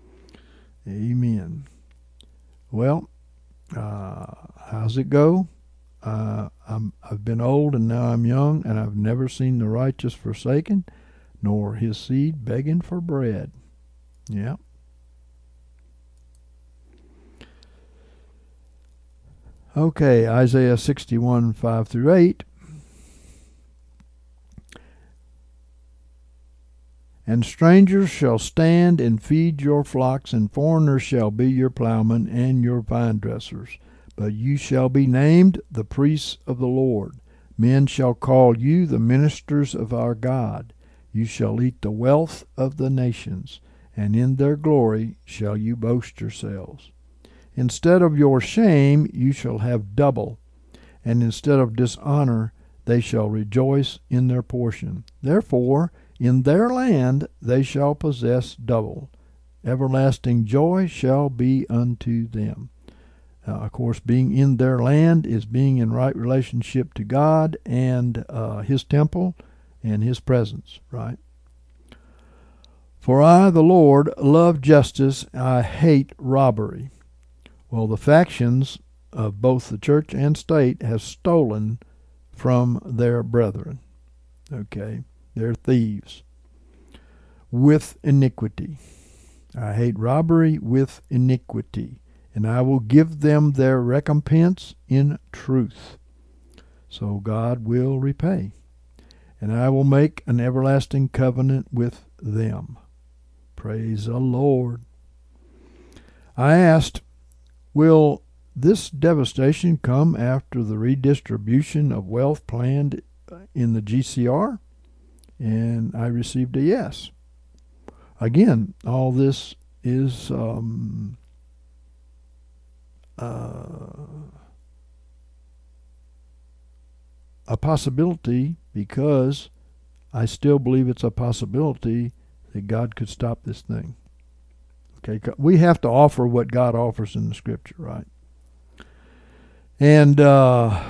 Amen. Well, uh, how's it go? Uh, I'm, I've been old and now I'm young, and I've never seen the righteous forsaken, nor his seed begging for bread. Yeah. Okay, Isaiah sixty-one, five through eight. And strangers shall stand and feed your flocks, and foreigners shall be your plowmen and your vine dressers. But you shall be named the priests of the Lord. Men shall call you the ministers of our God. You shall eat the wealth of the nations, and in their glory shall you boast yourselves. Instead of your shame you shall have double, and instead of dishonor they shall rejoice in their portion. Therefore in their land they shall possess double. Everlasting joy shall be unto them. Uh, of course, being in their land is being in right relationship to God and uh, his temple and his presence, right? For I, the Lord, love justice. I hate robbery. Well, the factions of both the church and state have stolen from their brethren. Okay? They're thieves. With iniquity. I hate robbery with iniquity. And I will give them their recompense in truth. So God will repay. And I will make an everlasting covenant with them. Praise the Lord. I asked, will this devastation come after the redistribution of wealth planned in the G C R? And I received a yes. Again, all this is um, uh, a possibility, because I still believe it's a possibility that God could stop this thing. Okay, we have to offer what God offers in the Scripture, right? and uh,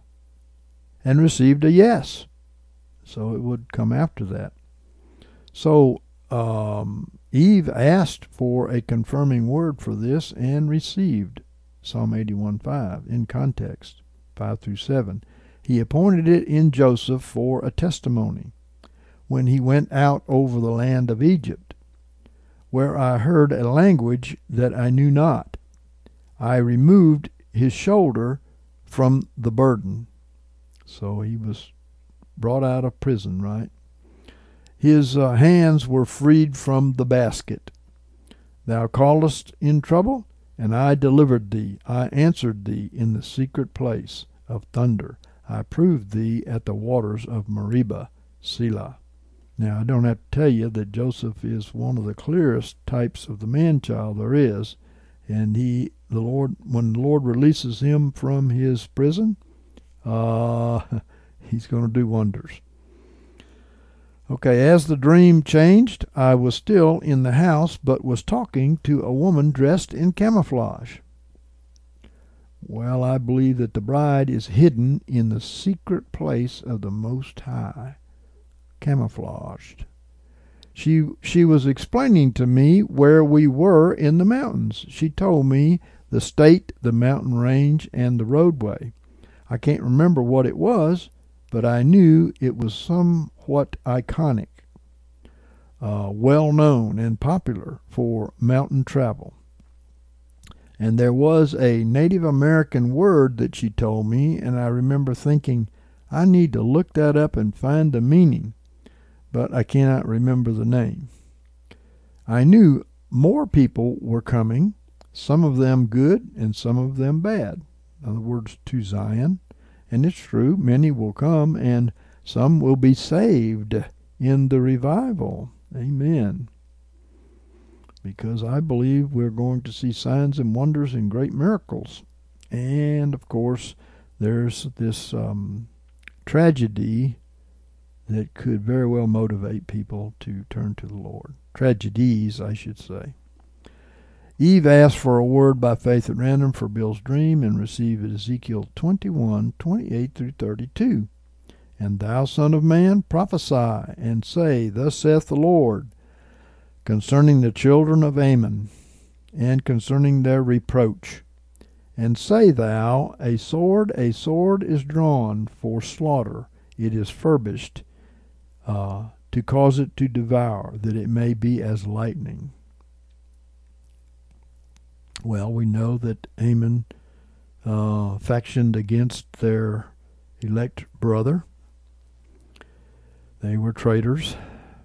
and received a yes. So it would come after that. So um, Eve asked for a confirming word for this and received Psalm eighty-one five in context, five through seven. He appointed it in Joseph for a testimony when he went out over the land of Egypt, where I heard a language that I knew not. I removed his shoulder from the burden. So he was brought out of prison, right? His uh, hands were freed from the basket. Thou callest in trouble, and I delivered thee. I answered thee in the secret place of thunder. I proved thee at the waters of Meribah, Selah. Now, I don't have to tell you that Joseph is one of the clearest types of the man-child there is, and he, the Lord, when the Lord releases him from his prison, uh, he's going to do wonders. Okay, as the dream changed, I was still in the house, but was talking to a woman dressed in camouflage. Well, I believe that the bride is hidden in the secret place of the Most High, camouflaged. She she was explaining to me where we were in the mountains. She told me the state, the mountain range, and the roadway. I can't remember what it was, but I knew it was somewhat iconic, uh, well known and popular for mountain travel. And there was a Native American word that she told me, and I remember thinking, I need to look that up and find the meaning, but I cannot remember the name. I knew more people were coming, some of them good and some of them bad. In other words, to Zion. And it's true, many will come, and some will be saved in the revival. Amen. Because I believe we're going to see signs and wonders and great miracles. And, of course, there's this um, tragedy that could very well motivate people to turn to the Lord. Tragedies, I should say. Eve asked for a word by faith at random for Bill's dream and received Ezekiel twenty-one, twenty-eight through thirty-two. And thou, son of man, prophesy, and say, Thus saith the Lord, concerning the children of Ammon, and concerning their reproach. And say thou, A sword, a sword is drawn for slaughter, it is furbished, uh, to cause it to devour, that it may be as lightning. Well, we know that Ammon uh, factioned against their elect brother. They were traitors.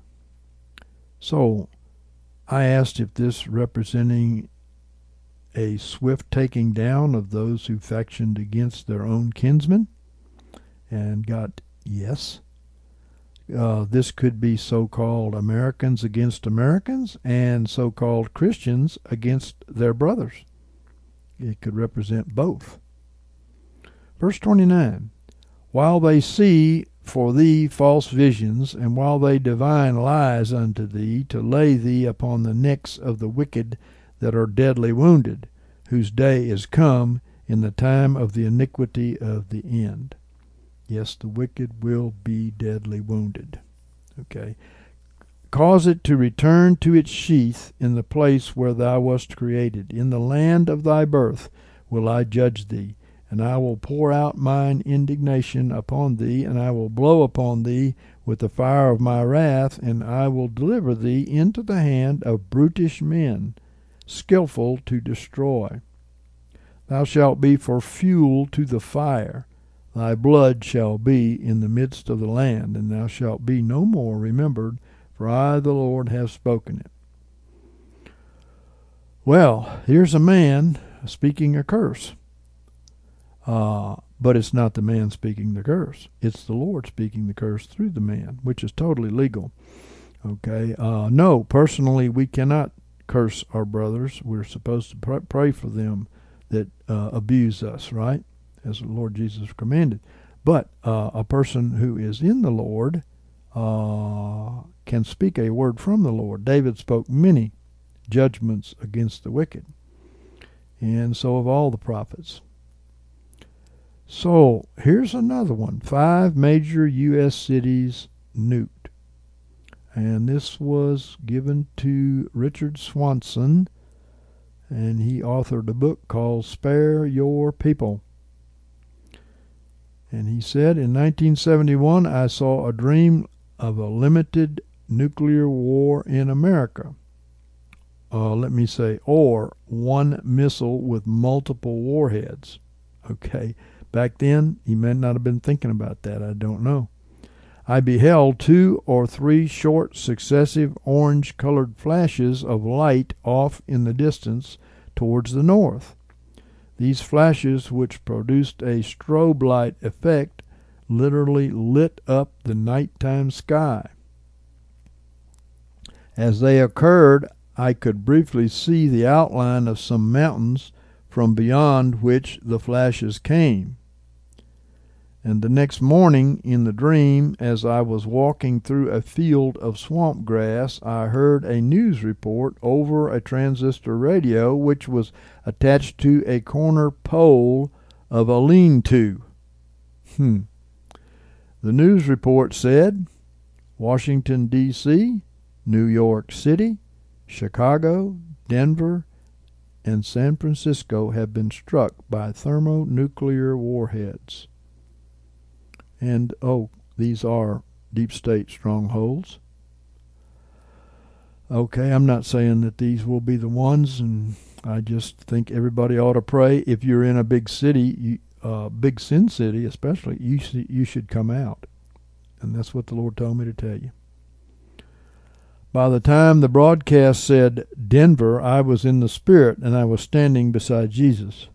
So I asked if this representing a swift taking down of those who factioned against their own kinsmen, and got yes. Uh, this could be so-called Americans against Americans and so-called Christians against their brothers. It could represent both. Verse twenty-nine, While they see for thee false visions, and while they divine lies unto thee, to lay thee upon the necks of the wicked that are deadly wounded, whose day is come in the time of the iniquity of the end. Yes, the wicked will be deadly wounded. Okay. Cause it to return to its sheath in the place where thou wast created. In the land of thy birth will I judge thee, and I will pour out mine indignation upon thee, and I will blow upon thee with the fire of my wrath, and I will deliver thee into the hand of brutish men, skillful to destroy. Thou shalt be for fuel to the fire. Thy blood shall be in the midst of the land, and thou shalt be no more remembered, for I, the Lord, have spoken it. Well, here's a man speaking a curse. Uh, but it's not the man speaking the curse. It's the Lord speaking the curse through the man, which is totally legal. Okay. Uh, no, personally, we cannot curse our brothers. We're supposed to pr- pray for them that uh, abuse us, right? As the Lord Jesus commanded. But uh, a person who is in the Lord uh, can speak a word from the Lord. David spoke many judgments against the wicked, and so have all the prophets. So here's another one. Five major U S cities nuked. And this was given to Richard Swanson, and he authored a book called Spare Your People. And he said, in nineteen seventy-one, I saw a dream of a limited nuclear war in America. Uh, let me say, or one missile with multiple warheads. Okay. Back then, he may not have been thinking about that. I don't know. I beheld two or three short, successive orange-colored flashes of light off in the distance towards the north. These flashes, which produced a strobe light effect, literally lit up the nighttime sky. As they occurred, I could briefly see the outline of some mountains from beyond which the flashes came. And the next morning in the dream, as I was walking through a field of swamp grass, I heard a news report over a transistor radio which was attached to a corner pole of a lean-to. Hmm. The news report said, Washington, D C, New York City, Chicago, Denver, and San Francisco have been struck by thermonuclear warheads. And, oh, these are deep state strongholds. Okay, I'm not saying that these will be the ones, and I just think everybody ought to pray. If you're in a big city, you, uh, big sin city especially, you, sh- you should come out. And that's what the Lord told me to tell you. By the time the broadcast said Denver, I was in the Spirit, and I was standing beside Jesus.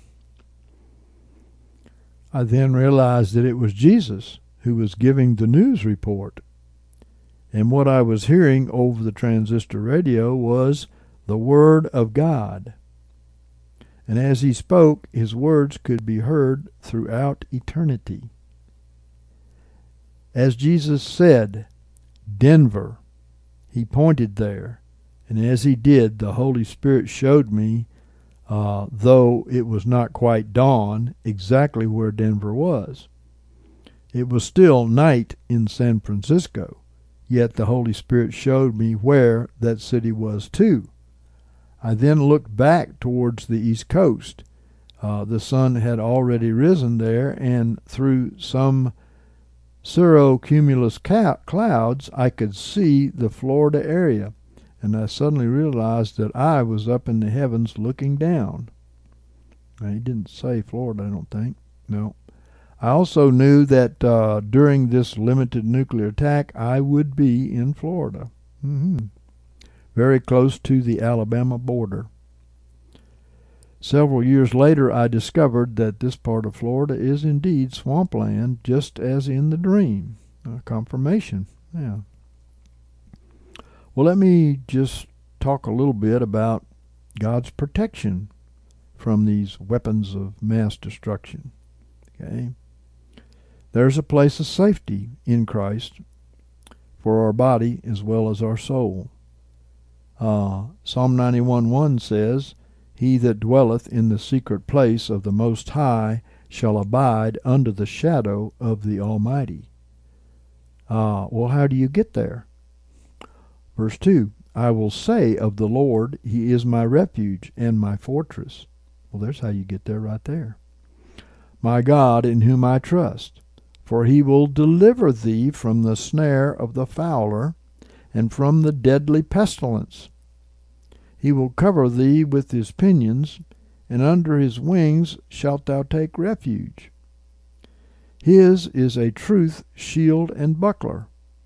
I then realized that it was Jesus who was giving the news report. And what I was hearing over the transistor radio was the Word of God. And as he spoke, his words could be heard throughout eternity. As Jesus said, Denver, he pointed there. And as he did, the Holy Spirit showed me, Uh, though it was not quite dawn, exactly where Denver was. It was still night in San Francisco, yet the Holy Spirit showed me where that city was too. I then looked back towards the East Coast. Uh, the sun had already risen there, and through some cirrocumulus ca- clouds I could see the Florida area. And I suddenly realized that I was up in the heavens looking down. Now, he didn't say Florida, I don't think. No. I also knew that uh, during this limited nuclear attack, I would be in Florida. Mm-hmm. Very close to the Alabama border. Several years later, I discovered that this part of Florida is indeed swampland, just as in the dream. A confirmation, yeah. Well, let me just talk a little bit about God's protection from these weapons of mass destruction. Okay? There's a place of safety in Christ for our body as well as our soul. Uh, Psalm ninety-one one says, He that dwelleth in the secret place of the Most High shall abide under the shadow of the Almighty. Uh, well, how do you get there? Verse two, I will say of the Lord, He is my refuge and my fortress. Well, there's how you get there right there. My God, in whom I trust. For He will deliver thee from the snare of the fowler and from the deadly pestilence. He will cover thee with His pinions, and under His wings shalt thou take refuge. His is a truth, shield, and buckler.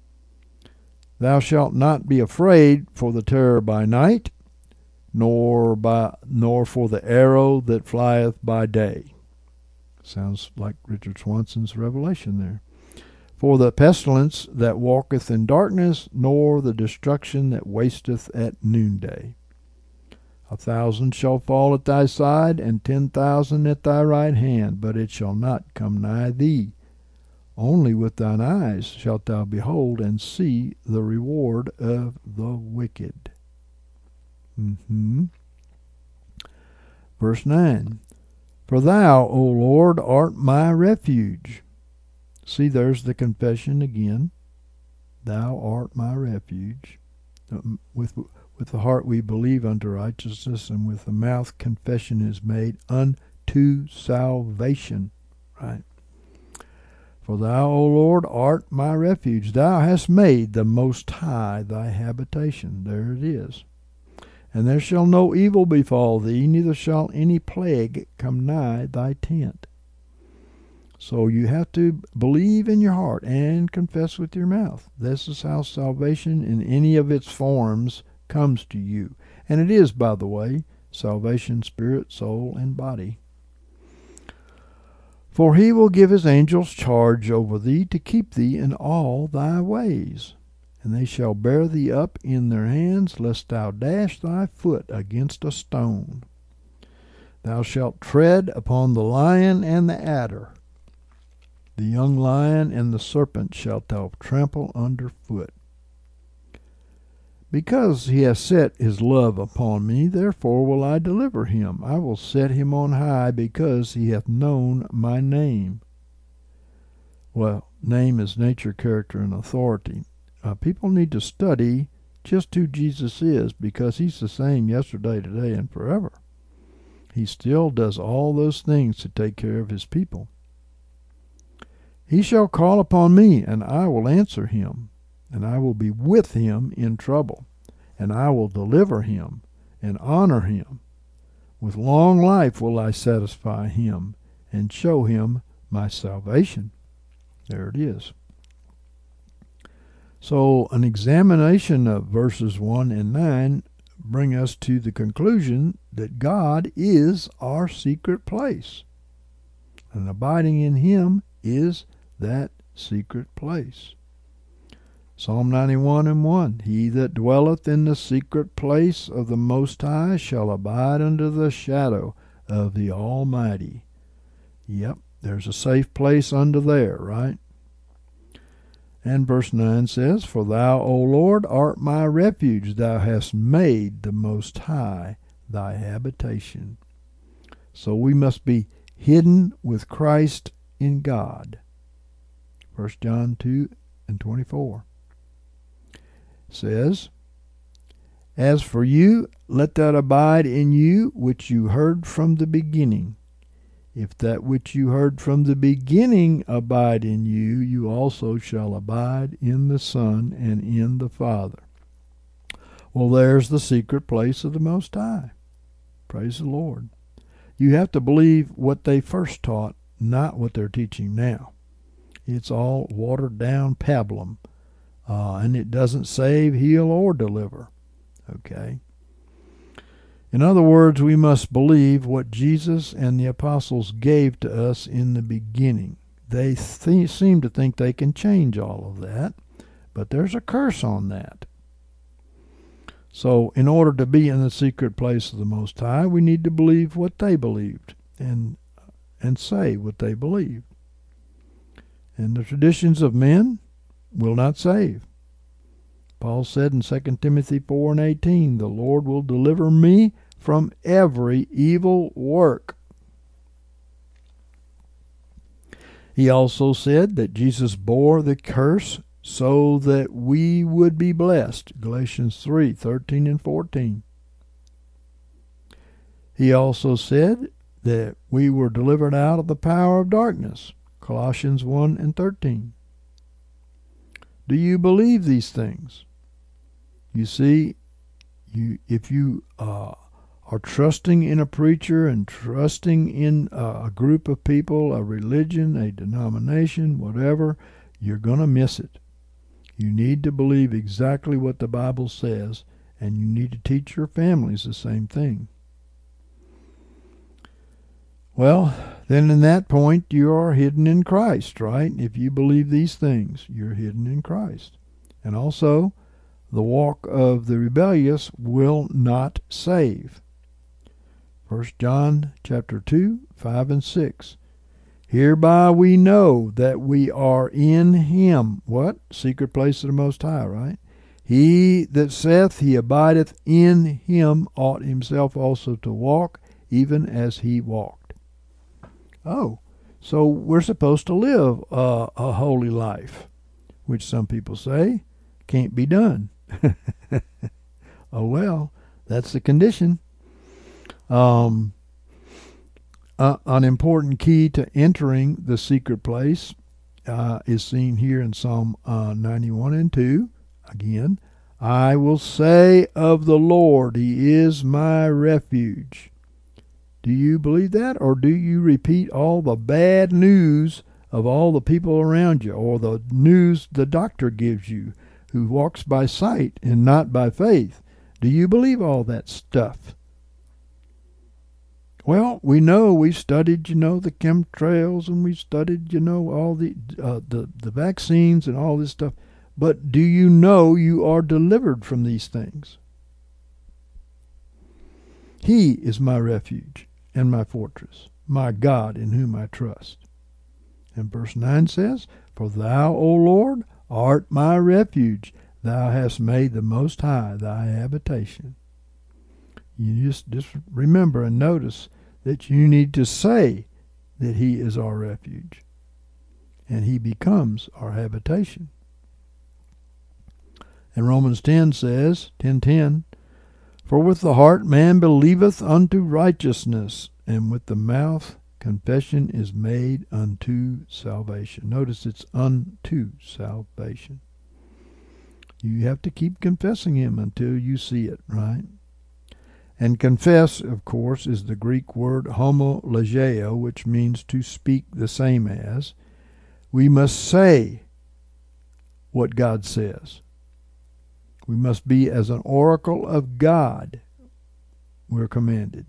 Thou shalt not be afraid for the terror by night, nor by nor for the arrow that flieth by day. Sounds like Richard Swanson's revelation there. For the pestilence that walketh in darkness, nor the destruction that wasteth at noonday. A thousand shall fall at thy side, and ten thousand at thy right hand, but it shall not come nigh thee. Only with thine eyes shalt thou behold and see the reward of the wicked. Mm-hmm. Verse nine. For thou, O Lord, art my refuge. See, there's the confession again. Thou art my refuge. With, with the heart we believe unto righteousness, and with the mouth confession is made unto salvation. Right? For thou, O Lord, art my refuge. Thou hast made the Most High thy habitation. There it is. And there shall no evil befall thee, neither shall any plague come nigh thy tent. So you have to believe in your heart and confess with your mouth. This is how salvation in any of its forms comes to you. And it is, by the way, salvation, spirit, soul, and body. For he will give his angels charge over thee to keep thee in all thy ways. And they shall bear thee up in their hands, lest thou dash thy foot against a stone. Thou shalt tread upon the lion and the adder. The young lion and the serpent shalt thou trample under foot. Because he hath set his love upon me, therefore will I deliver him. I will set him on high, because he hath known my name. Well, name is nature, character, and authority. Uh, people need to study just who Jesus is, because he's the same yesterday, today, and forever. He still does all those things to take care of his people. He shall call upon me, and I will answer him, and I will be with him in trouble, and I will deliver him and honor him. With long life will I satisfy him and show him my salvation. There it is. So an examination of verses one and nine bring us to the conclusion that God is our secret place, and abiding in him is that secret place. Psalm ninety-one and one, he that dwelleth in the secret place of the Most High shall abide under the shadow of the Almighty. Yep, there's a safe place under there, right? And verse nine says, For thou, O Lord, art my refuge. Thou hast made the Most High thy habitation. So we must be hidden with Christ in God. First John two and twenty-four says, As for you, let that abide in you which you heard from the beginning. If that which you heard from the beginning abide in you, you also shall abide in the Son and in the Father. Well, there's the secret place of the Most High. Praise the Lord. You have to believe what they first taught, not what they're teaching now. It's all watered down pablum, uh, and it doesn't save, heal, or deliver. Okay? In other words, we must believe what Jesus and the apostles gave to us in the beginning. They th- seem to think they can change all of that, but there's a curse on that. So in order to be in the secret place of the Most High, we need to believe what they believed and and say what they believed. And the traditions of men will not save. Paul said in Second Timothy four and eighteen, the Lord will deliver me from every evil work. He also said that Jesus bore the curse so that we would be blessed. Galatians three, thirteen and fourteen. He also said that we were delivered out of the power of darkness. Colossians one and thirteen. Do you believe these things? You see, you if you uh, are trusting in a preacher and trusting in a, a group of people, a religion, a denomination, whatever, you're going to miss it. You need to believe exactly what the Bible says, and you need to teach your families the same thing. Well, then in that point, you are hidden in Christ, right? If you believe these things, you're hidden in Christ. And also, the walk of the rebellious will not save. First John chapter two, five and six. Hereby we know that we are in him. What? Secret place of the Most High, right? He that saith he abideth in him ought himself also to walk, even as he walked. Oh, so we're supposed to live uh, a holy life, which some people say can't be done. Oh, well, that's the condition. Um, uh, an important key to entering the secret place uh, is seen here in Psalm uh, ninety-one and two. Again, I will say of the Lord, He is my refuge. Do you believe that, or do you repeat all the bad news of all the people around you, or the news the doctor gives you, who walks by sight and not by faith? Do you believe all that stuff? Well, we know we studied, you know, the chemtrails, and we studied, you know, all the uh, the the vaccines and all this stuff. But do you know you are delivered from these things? He is my refuge and my fortress, my God in whom I trust. And verse nine says, For thou, O Lord, art my refuge. Thou hast made the Most High thy habitation. You just, just remember and notice that you need to say that He is our refuge, and He becomes our habitation. And Romans ten says, ten ten, For with the heart man believeth unto righteousness, and with the mouth confession is made unto salvation. Notice it's unto salvation. You have to keep confessing Him until you see it, right? And confess, of course, is the Greek word homologeo, which means to speak the same as. We must say what God says. We must be as an oracle of God, we're commanded.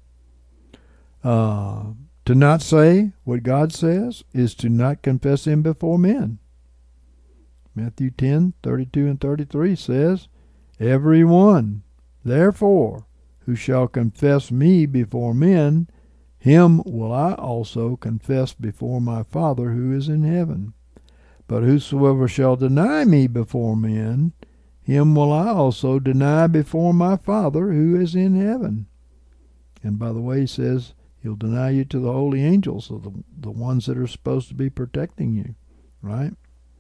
Uh, to not say what God says is to not confess Him before men. Matthew ten, thirty-two and thirty-three says, Every one, therefore, who shall confess me before men, him will I also confess before my Father who is in heaven. But whosoever shall deny me before men, him will I also deny before my Father who is in heaven. And by the way, he says He'll deny you to the holy angels, so the, the ones that are supposed to be protecting you, right?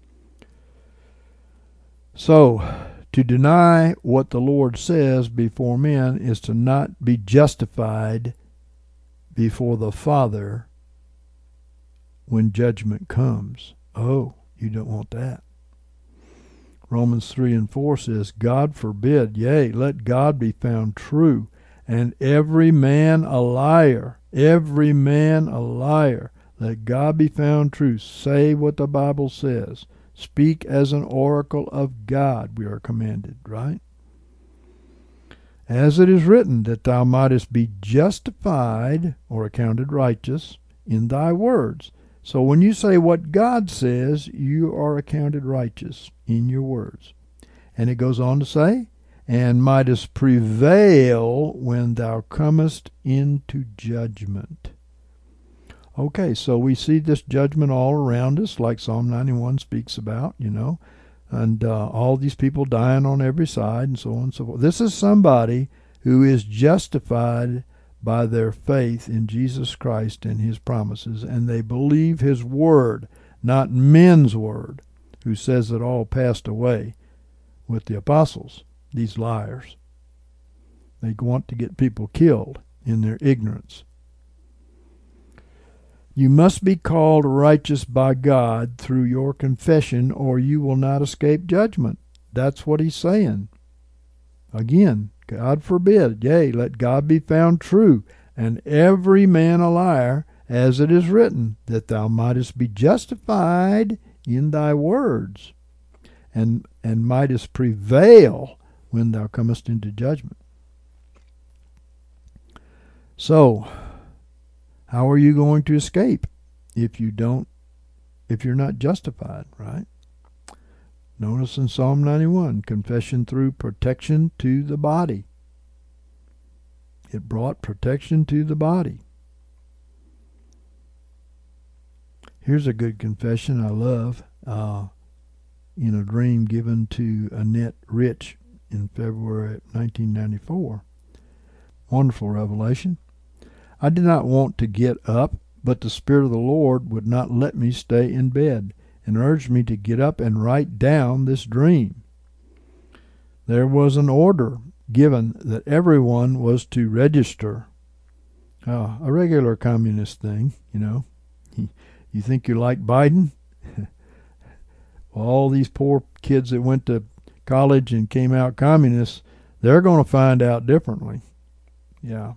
So, to deny what the Lord says before men is to not be justified before the Father when judgment comes. Oh, you don't want that. Romans three and four says, God forbid, yea, let God be found true, and every man a liar. Every man a liar. Let God be found true. Say what the Bible says. Speak as an oracle of God, we are commanded, right? As it is written, that thou mightest be justified, or accounted righteous, in thy words. So when you say what God says, you are accounted righteous in your words. And it goes on to say, and mightest prevail when thou comest into judgment. Okay, so we see this judgment all around us, like Psalm ninety-one speaks about, you know, and uh, all these people dying on every side and so on and so forth. This is somebody who is justified by their faith in Jesus Christ and His promises, and they believe His word, not men's word, who says it all passed away with the apostles, these liars. They want to get people killed in their ignorance. You must be called righteous by God through your confession, or you will not escape judgment. That's what he's saying. Again, God forbid, yea, let God be found true, and every man a liar, as it is written, that thou mightest be justified in thy words, and, and mightest prevail when thou comest into judgment. So, how are you going to escape if you don't, if you're not justified, right? Notice in Psalm ninety-one, confession through protection to the body. It brought protection to the body. Here's a good confession I love, uh, in a dream given to Annette Rich in February nineteen ninety-four. Wonderful revelation. I did not want to get up But the Spirit of the Lord would not let me stay in bed, and urged me to get up and write down this dream. There was an order given that everyone was to register. Uh, a regular communist thing, you know. You think you like Biden? Well, all these poor kids that went to college and came out communists, they're going to find out differently. Yeah.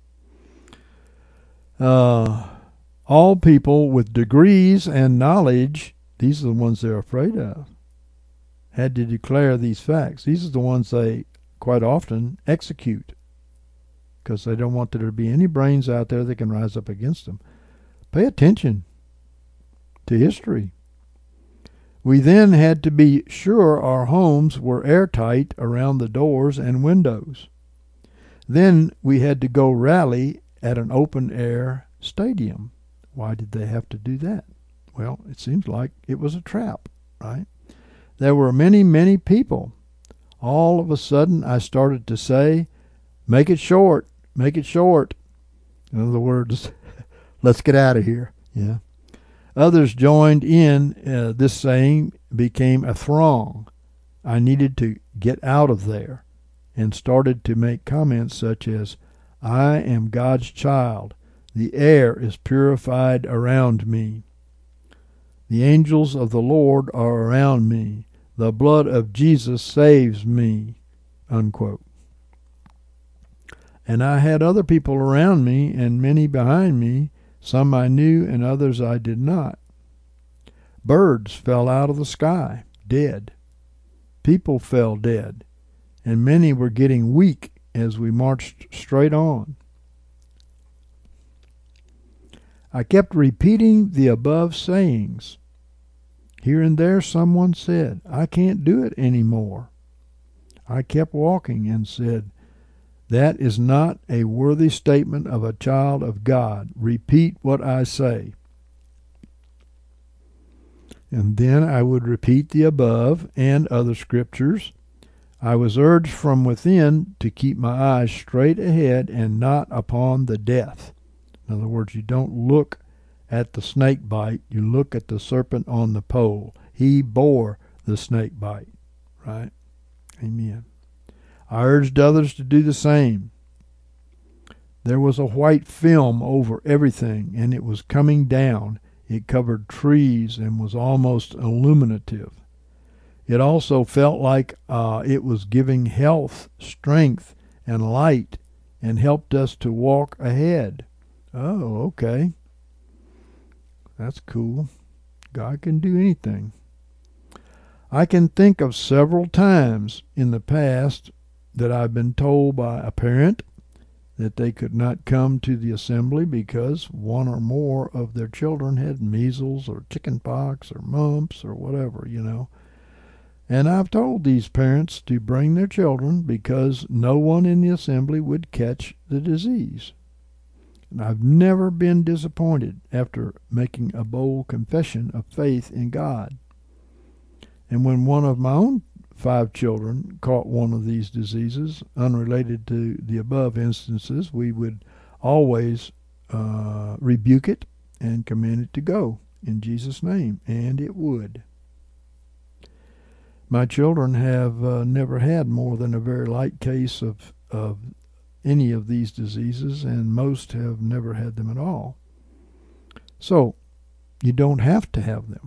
Uh, all people with degrees and knowledge, these are the ones they're afraid of, had to declare these facts. These are the ones they quite often execute because they don't want there to be any brains out there that can rise up against them. Pay attention to history. We then had to be sure our homes were airtight around the doors and windows. Then we had to go rally at an open-air stadium. Why did they have to do that? Well, it seems like it was a trap, right? There were many, many people. All of a sudden, I started to say, make it short, make it short. In other words, let's get out of here. Yeah. Others joined in. Uh, this saying became a throng. I needed to get out of there and started to make comments such as, I am God's child. The air is purified around me. The angels of the Lord are around me. The blood of Jesus saves me. Unquote. And I had other people around me and many behind me. Some I knew and others I did not. Birds fell out of the sky, dead. People fell dead, and many were getting weak as we marched straight on. I kept repeating the above sayings. Here and there someone said, I can't do it anymore. I kept walking and said, that is not a worthy statement of a child of God. Repeat what I say. And then I would repeat the above and other scriptures. I was urged from within to keep my eyes straight ahead and not upon the death. In other words, you don't look at the snake bite, you look at the serpent on the pole. He bore the snake bite, right? Amen. I urged others to do the same. There was a white film over everything, and it was coming down. It covered trees and was almost illuminative. It also felt like uh, it was giving health, strength, and light, and helped us to walk ahead. Oh, okay. That's cool. God can do anything. I can think of several times in the past that I've been told by a parent that they could not come to the assembly because one or more of their children had measles or chicken pox or mumps or whatever, you know. And I've told these parents to bring their children because no one in the assembly would catch the disease. And I've never been disappointed after making a bold confession of faith in God. And when one of my own five children caught one of these diseases, unrelated to the above instances, we would always uh, rebuke it and command it to go in Jesus' name, and it would. My children have uh, never had more than a very light case of, of any of these diseases, and most have never had them at all. So, you don't have to have them.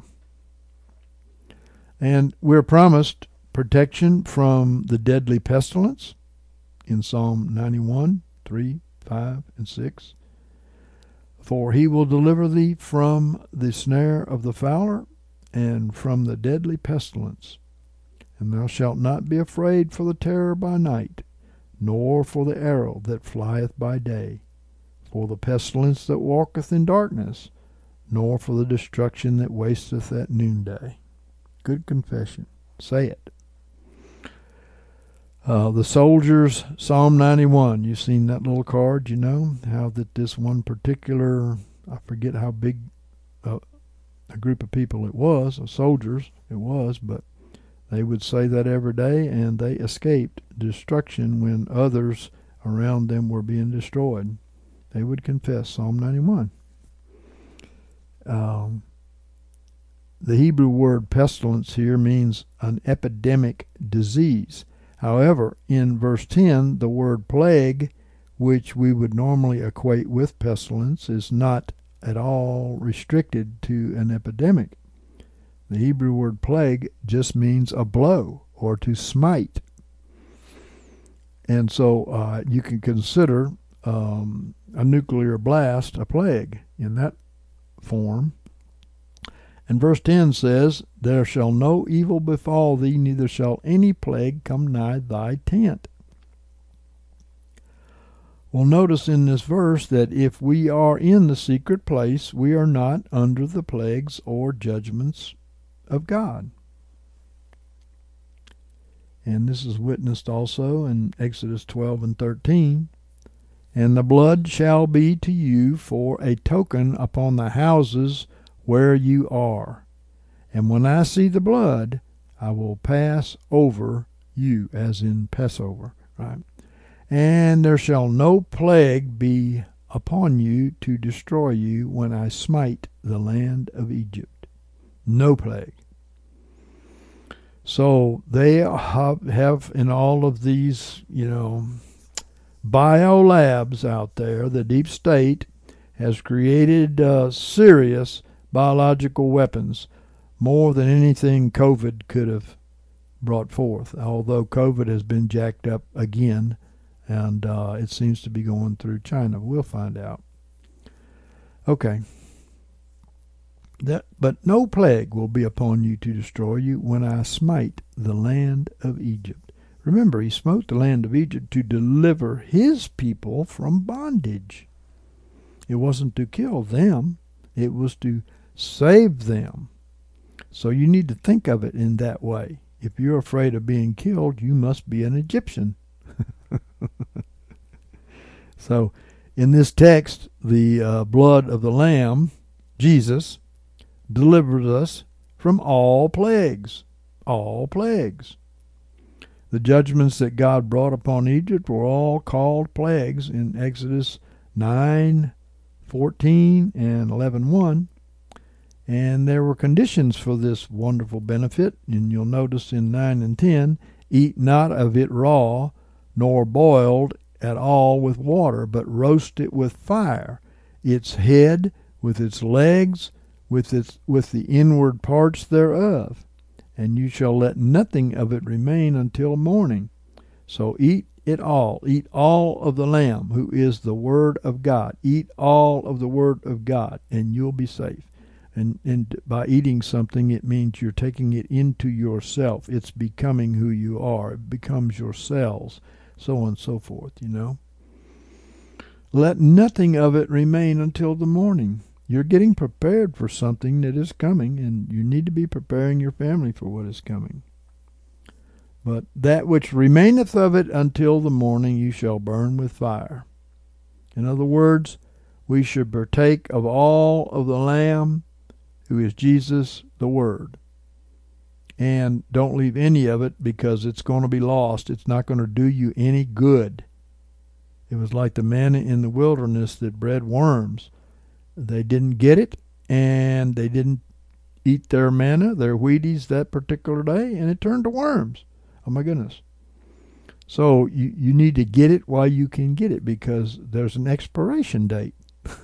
And we're promised protection from the deadly pestilence in Psalm ninety-one, three, five, and six. For he will deliver thee from the snare of the fowler and from the deadly pestilence. And thou shalt not be afraid for the terror by night, nor for the arrow that flieth by day, for the pestilence that walketh in darkness, nor for the destruction that wasteth at noonday. Good confession. Say it. Uh, the soldiers, Psalm ninety-one. You've seen that little card, you know, how that this one particular, I forget how big uh, a group of people it was, of soldiers it was, but they would say that every day, and they escaped destruction when others around them were being destroyed. They would confess Psalm ninety-one. Um, the Hebrew word pestilence here means an epidemic disease. However, in verse ten, the word plague, which we would normally equate with pestilence, is not at all restricted to an epidemic. The Hebrew word plague just means a blow or to smite. And so uh, you can consider um, a nuclear blast a plague in that form. And verse ten says, there shall no evil befall thee, neither shall any plague come nigh thy tent. Well, notice in this verse that if we are in the secret place, we are not under the plagues or judgments of God. And this is witnessed also in Exodus twelve and thirteen. And the blood shall be to you for a token upon the houses where you are. And when I see the blood, I will pass over you, as in Passover, right? And there shall no plague be upon you to destroy you when I smite the land of Egypt. No plague. So they have, have in all of these, you know, biolabs out there, the deep state has created uh, serious biological weapons, more than anything COVID could have brought forth, although COVID has been jacked up again, and uh, it seems to be going through China. We'll find out. Okay. That, but no plague will be upon you to destroy you when I smite the land of Egypt. Remember, he smote the land of Egypt to deliver his people from bondage. It wasn't to kill them. It was to save them. So you need to think of it in that way. If you're afraid of being killed, you must be an Egyptian. So in this text, the uh, blood of the Lamb, Jesus, delivers us from all plagues. All plagues. The judgments that God brought upon Egypt were all called plagues in Exodus nine, fourteen, and eleven one. And there were conditions for this wonderful benefit. And you'll notice in nine and ten, eat not of it raw, nor boiled at all with water, but roast it with fire, its head with its legs, with its with the inward parts thereof. And you shall let nothing of it remain until morning. So eat it all. Eat all of the lamb, who is the word of God. Eat all of the word of God, and you'll be safe. And, and by eating something, it means you're taking it into yourself. It's becoming who you are. It becomes your cells, so on and so forth, you know. Let nothing of it remain until the morning. You're getting prepared for something that is coming, and you need to be preparing your family for what is coming. But that which remaineth of it until the morning you shall burn with fire. In other words, we should partake of all of the Lamb, who is Jesus, the Word. And don't leave any of it, because it's going to be lost. It's not going to do you any good. It was like the manna in the wilderness that bred worms. They didn't get it, and they didn't eat their manna, their Wheaties, that particular day, and it turned to worms. Oh, my goodness. So you, you need to get it while you can get it, because there's an expiration date.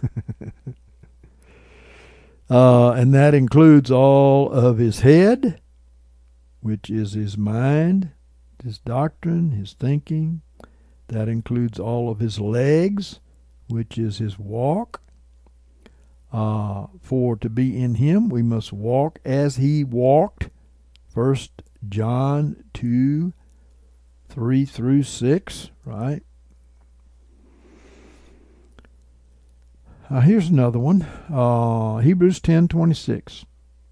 uh, and that includes all of his head, which is his mind, his doctrine, his thinking. That includes all of his legs, which is his walk. Uh, for to be in him, we must walk as he walked. First John two, three through six, right? Uh, here's another one. Uh, Hebrews ten, twenty-six.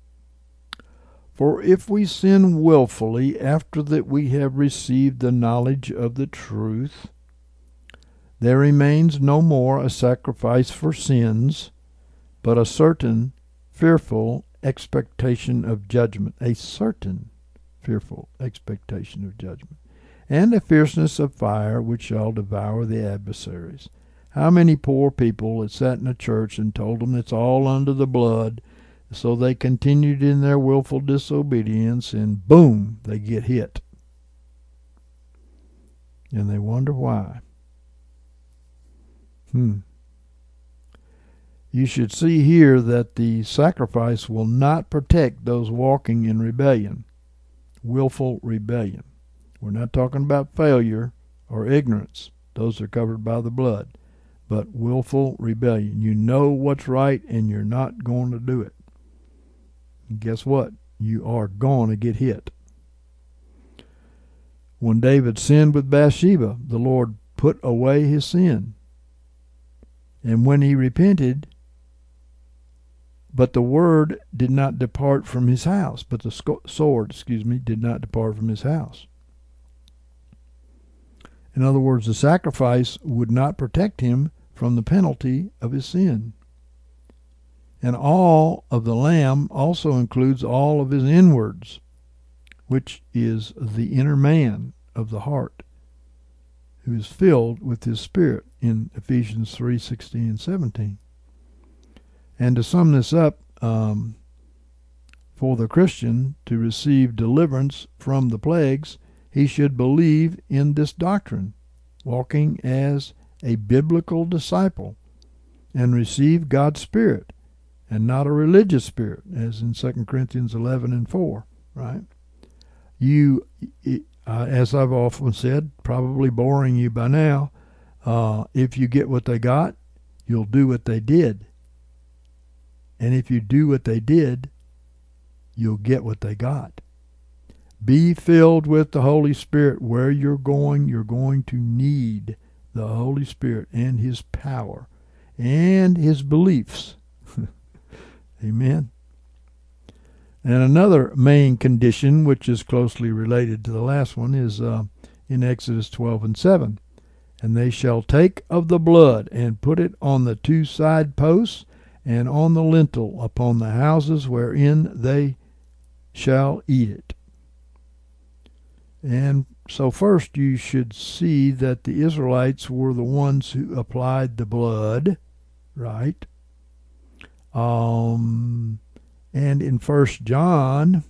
For if we sin willfully after that we have received the knowledge of the truth, there remains no more a sacrifice for sins, but a certain fearful expectation of judgment, a certain fearful expectation of judgment, and a fierceness of fire which shall devour the adversaries. How many poor people that sat in a church and told them it's all under the blood, so they continued in their willful disobedience, and boom, they get hit. And they wonder why. Hmm. You should see here that the sacrifice will not protect those walking in rebellion, willful rebellion. We're not talking about failure or ignorance. Those are covered by the blood. But willful rebellion. You know what's right and you're not going to do it. And guess what? You are going to get hit. When David sinned with Bathsheba, the Lord put away his sin. And when he repented, but the word did not depart from his house, but the sword, excuse me, did not depart from his house. In other words, the sacrifice would not protect him from the penalty of his sin. And all of the lamb also includes all of his inwards, which is the inner man of the heart, who is filled with his Spirit in Ephesians three sixteen and seventeen. And to sum this up, um, for the Christian to receive deliverance from the plagues, he should believe in this doctrine, walking as a biblical disciple, and receive God's Spirit, and not a religious spirit, as in Second Corinthians eleven and four, right? You, uh, as I've often said, probably boring you by now, uh, if you get what they got, you'll do what they did. And if you do what they did, you'll get what they got. Be filled with the Holy Spirit. Where you're going, you're going to need the Holy Spirit and His power and His beliefs. Amen. And another main condition, which is closely related to the last one, is uh, in Exodus twelve and seven. And they shall take of the blood and put it on the two side posts and on the lintel upon the houses wherein they shall eat it. And so first you should see that the Israelites were the ones who applied the blood, right? Um, and in First John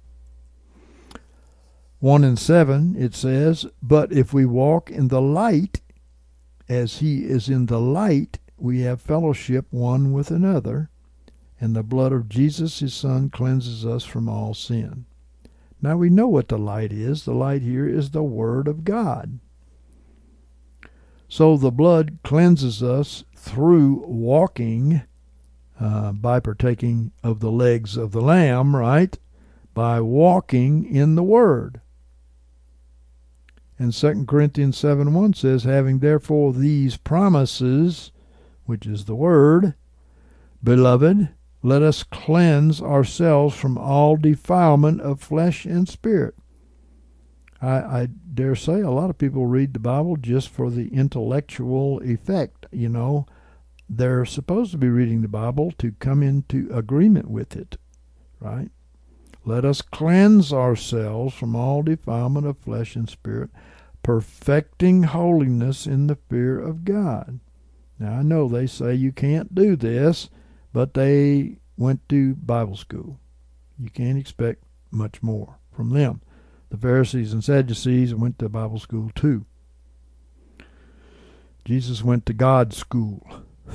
one and seven it says, but if we walk in the light, as he is in the light, we have fellowship one with another, and the blood of Jesus his Son cleanses us from all sin. Now we know what the light is. The light here is the Word of God. So the blood cleanses us through walking uh, by partaking of the legs of the Lamb, right? By walking in the Word. And Second Corinthians seven one says, having therefore these promises, which is the Word, beloved, let us cleanse ourselves from all defilement of flesh and spirit. I, I dare say a lot of people read the Bible just for the intellectual effect. You know, they're supposed to be reading the Bible to come into agreement with it, right? Let us cleanse ourselves from all defilement of flesh and spirit, perfecting holiness in the fear of God. Now, I know they say you can't do this, but they went to Bible school. You can't expect much more from them. The Pharisees and Sadducees went to Bible school too. Jesus went to God's school.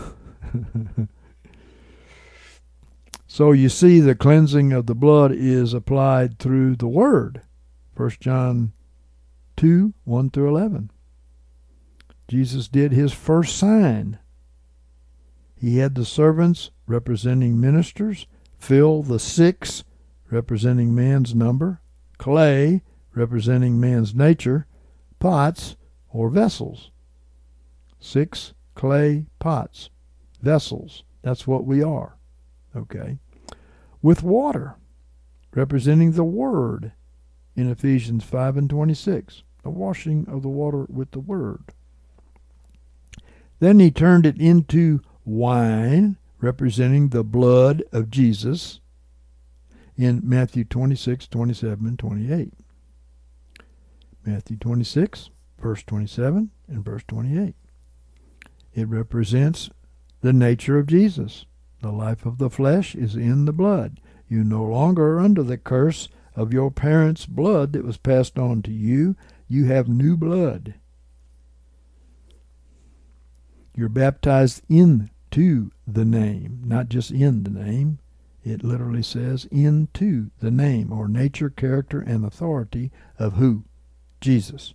So you see, the cleansing of the blood is applied through the Word. First John two, one through eleven. Jesus did his first sign. He had the servants, representing ministers, fill the six, representing man's number, clay, representing man's nature, pots, or vessels. Six clay pots, vessels. That's what we are. Okay. With water, representing the Word in Ephesians five and twenty-six. The washing of the water with the Word. Then he turned it into wine, representing the blood of Jesus in Matthew twenty-six, twenty-seven, and twenty-eight. Matthew twenty-six, verse twenty-seven, and verse twenty-eight. It represents the nature of Jesus. The life of the flesh is in the blood. You no longer are under the curse of your parents' blood that was passed on to you. You have new blood. You're baptized into the name, not just in the name. It literally says into the name, or nature, character, and authority of who? Jesus.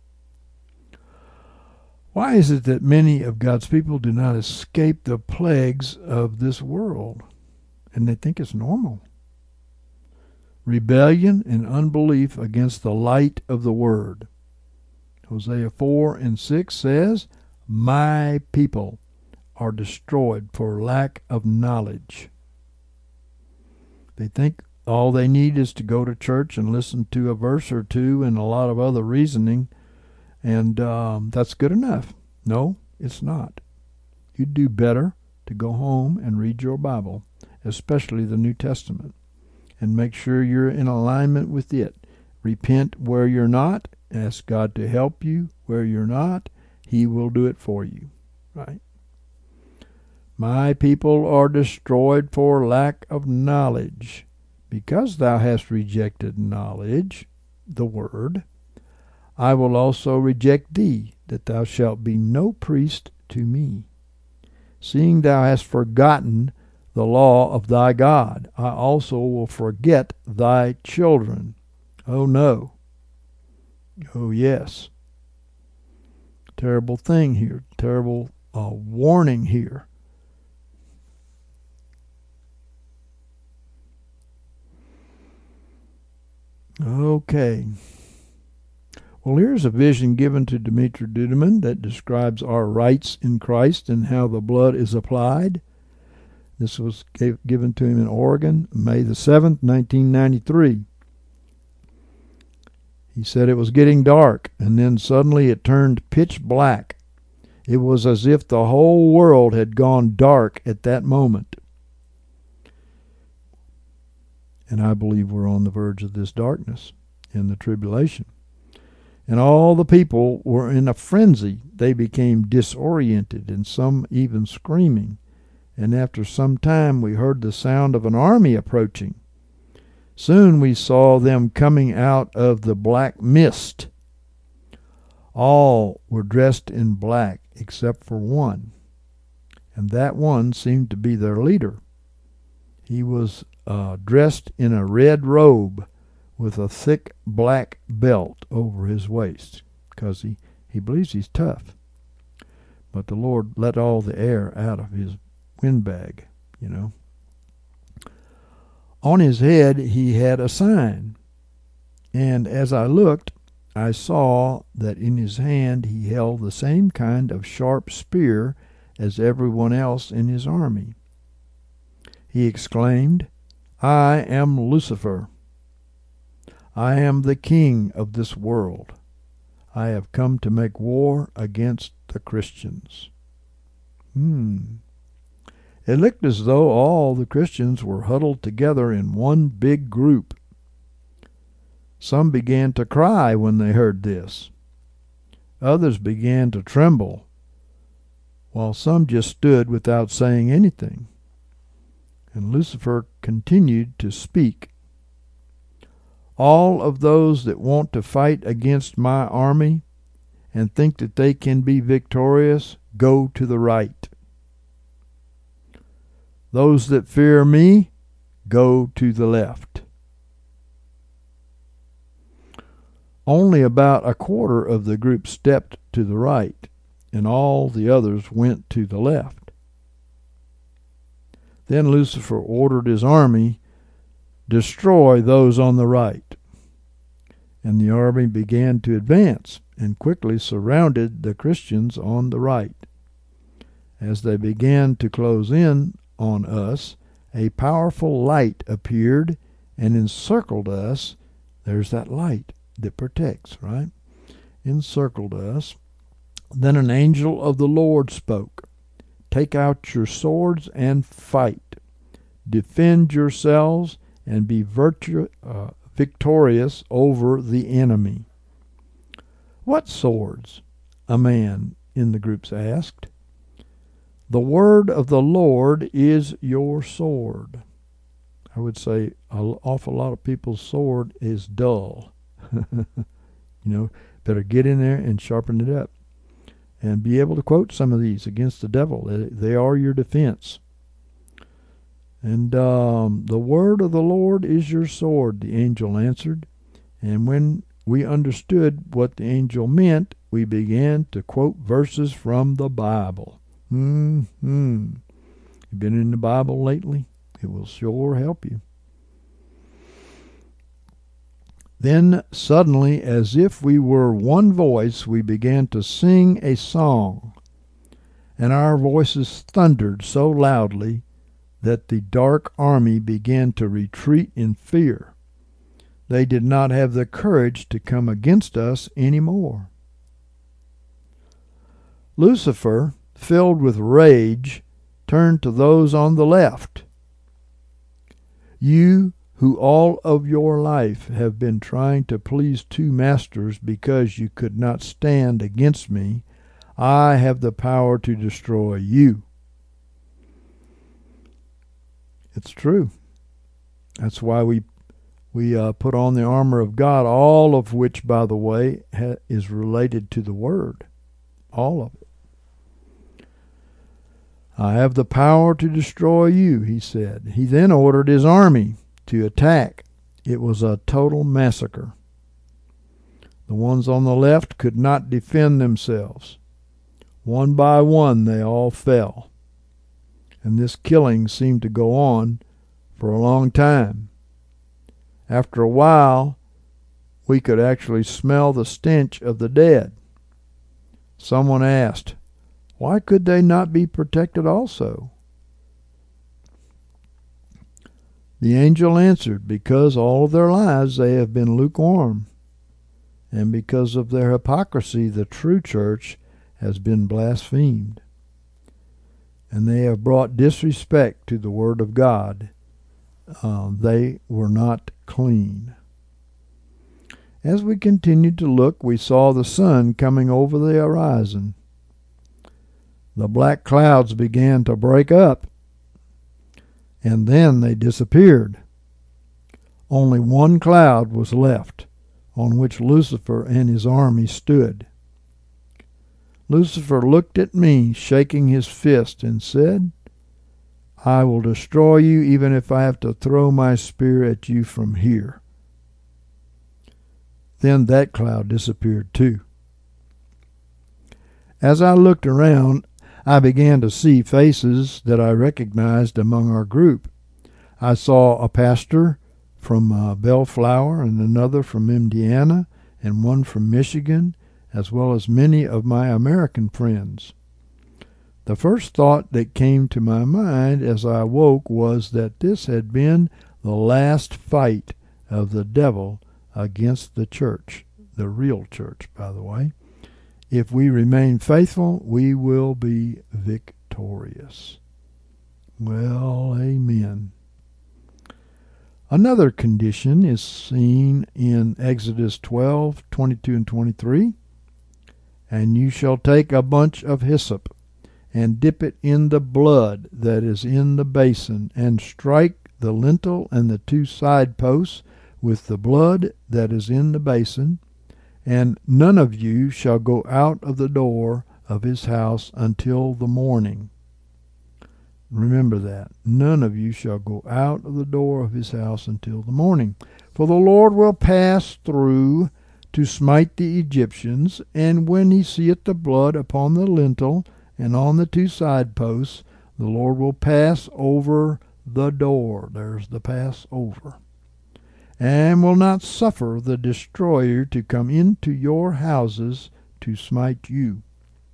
Why is it that many of God's people do not escape the plagues of this world? And they think it's normal. Rebellion and unbelief against the light of the Word. Hosea four and six says, "My people are destroyed for lack of knowledge." They think all they need is to go to church and listen to a verse or two and a lot of other reasoning, and um, that's good enough. No, it's not. You'd do better to go home and read your Bible, especially the New Testament, and make sure you're in alignment with it. Repent where you're not. Ask God to help you where you're not. He will do it for you. Right? My people are destroyed for lack of knowledge. Because thou hast rejected knowledge, the word, I will also reject thee, that thou shalt be no priest to me. Seeing thou hast forgotten the law of thy God, I also will forget thy children. Oh no. Oh yes. Terrible thing here. Terrible uh, warning here. Okay. Well, here's a vision given to Dimitri Duduman that describes our rights in Christ and how the blood is applied. This was gave, given to him in Oregon, May the seventh, nineteen ninety-three. He said it was getting dark, and then suddenly it turned pitch black. It was as if the whole world had gone dark at that moment. And I believe we're on the verge of this darkness in the tribulation. And all the people were in a frenzy. They became disoriented, and some even screaming. And after some time we heard the sound of an army approaching. Soon we saw them coming out of the black mist. All were dressed in black except for one, and that one seemed to be their leader. He was uh, dressed in a red robe with a thick black belt over his waist, because he, he believes he's tough. But the Lord let all the air out of his windbag, you know. On his head he had a sign, and as I looked, I saw that in his hand he held the same kind of sharp spear as everyone else in his army. He exclaimed, "I am Lucifer. I am the king of this world. I have come to make war against the Christians." Hmm. It looked as though all the Christians were huddled together in one big group. Some began to cry when they heard this. Others began to tremble, while some just stood without saying anything. And Lucifer continued to speak. "All of those that want to fight against my army and think that they can be victorious, go to the right. Those that fear me, go to the left." Only about a quarter of the group stepped to the right, and all the others went to the left. Then Lucifer ordered his army, "Destroy those on the right." And the army began to advance and quickly surrounded the Christians on the right. As they began to close in on us, a powerful light appeared and encircled us. There's that light that protects, right? Encircled us. Then an angel of the Lord spoke, "Take out your swords and fight. Defend yourselves and be virtu- uh, victorious over the enemy." "What swords?" a man in the groups asked. The word of the Lord is your sword. I would say an awful lot of people's sword is dull. You know, better get in there and sharpen it up and be able to quote some of these against the devil. They, they are your defense. And um, the word of the Lord is your sword, the angel answered. And when we understood what the angel meant, we began to quote verses from the Bible. Mm-hmm. You been in the Bible lately? It will sure help you. Then suddenly, as if we were one voice, we began to sing a song, and our voices thundered so loudly that the dark army began to retreat in fear. They did not have the courage to come against us any more. Lucifer, filled with rage, turned to those on the left. You who all of your life have been trying to please two masters because you could not stand against me, I have the power to destroy you. It's true. That's why we we uh, put on the armor of God, all of which, by the way, ha- is related to the Word. All of it. I have the power to destroy you, he said. He then ordered his army to attack. It was a total massacre. The ones on the left could not defend themselves. One by one they all fell. And this killing seemed to go on for a long time. After a while, we could actually smell the stench of the dead. Someone asked, why could they not be protected also? The angel answered, because all of their lives they have been lukewarm, and because of their hypocrisy the true church has been blasphemed, and they have brought disrespect to the word of God. Uh, they were not clean. As we continued to look, we saw the sun coming over the horizon. The black clouds began to break up, and then they disappeared. Only one cloud was left, on which Lucifer and his army stood. Lucifer looked at me, shaking his fist, and said, I will destroy you even if I have to throw my spear at you from here. Then that cloud disappeared too. As I looked around, I began to see faces that I recognized among our group. I saw a pastor from uh, Bellflower, and another from Indiana, and one from Michigan, as well as many of my American friends. The first thought that came to my mind as I awoke was that this had been the last fight of the devil against the church, the real church, by the way. If we remain faithful, we will be victorious. Well, amen. Another condition is seen in Exodus twelve, twenty-two and twenty-three. And you shall take a bunch of hyssop, and dip it in the blood that is in the basin, and strike the lintel and the two side posts with the blood that is in the basin, and none of you shall go out of the door of his house until the morning. Remember that. None of you shall go out of the door of his house until the morning. For the Lord will pass through to smite the Egyptians, and when he seeth the blood upon the lintel and on the two side posts, the Lord will pass over the door. There's the Passover. And will not suffer the destroyer to come into your houses to smite you.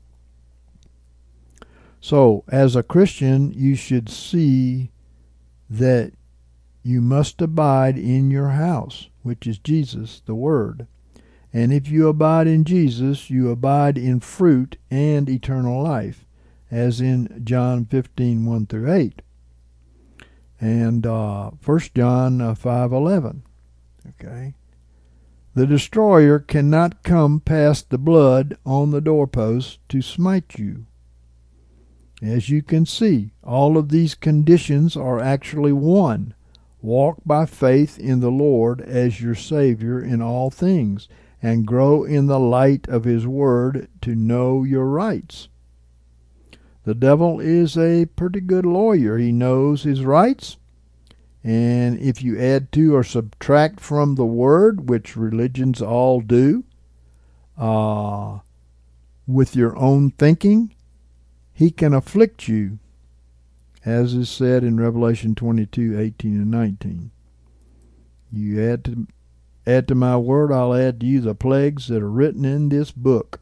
So, as a Christian, you should see that you must abide in your house, which is Jesus, the Word. And if you abide in Jesus, you abide in fruit and eternal life, as in John fifteen, one through eight, and uh, First John five, eleven. Okay. The destroyer cannot come past the blood on the doorpost to smite you. As you can see, all of these conditions are actually one. Walk by faith in the Lord as your Savior in all things, and grow in the light of His Word to know your rights. The devil is a pretty good lawyer. He knows his rights. And if you add to or subtract from the Word, which religions all do, uh, with your own thinking, he can afflict you, as is said in Revelation twenty-two, eighteen and nineteen. You add to, add to my word, I'll add to you the plagues that are written in this book.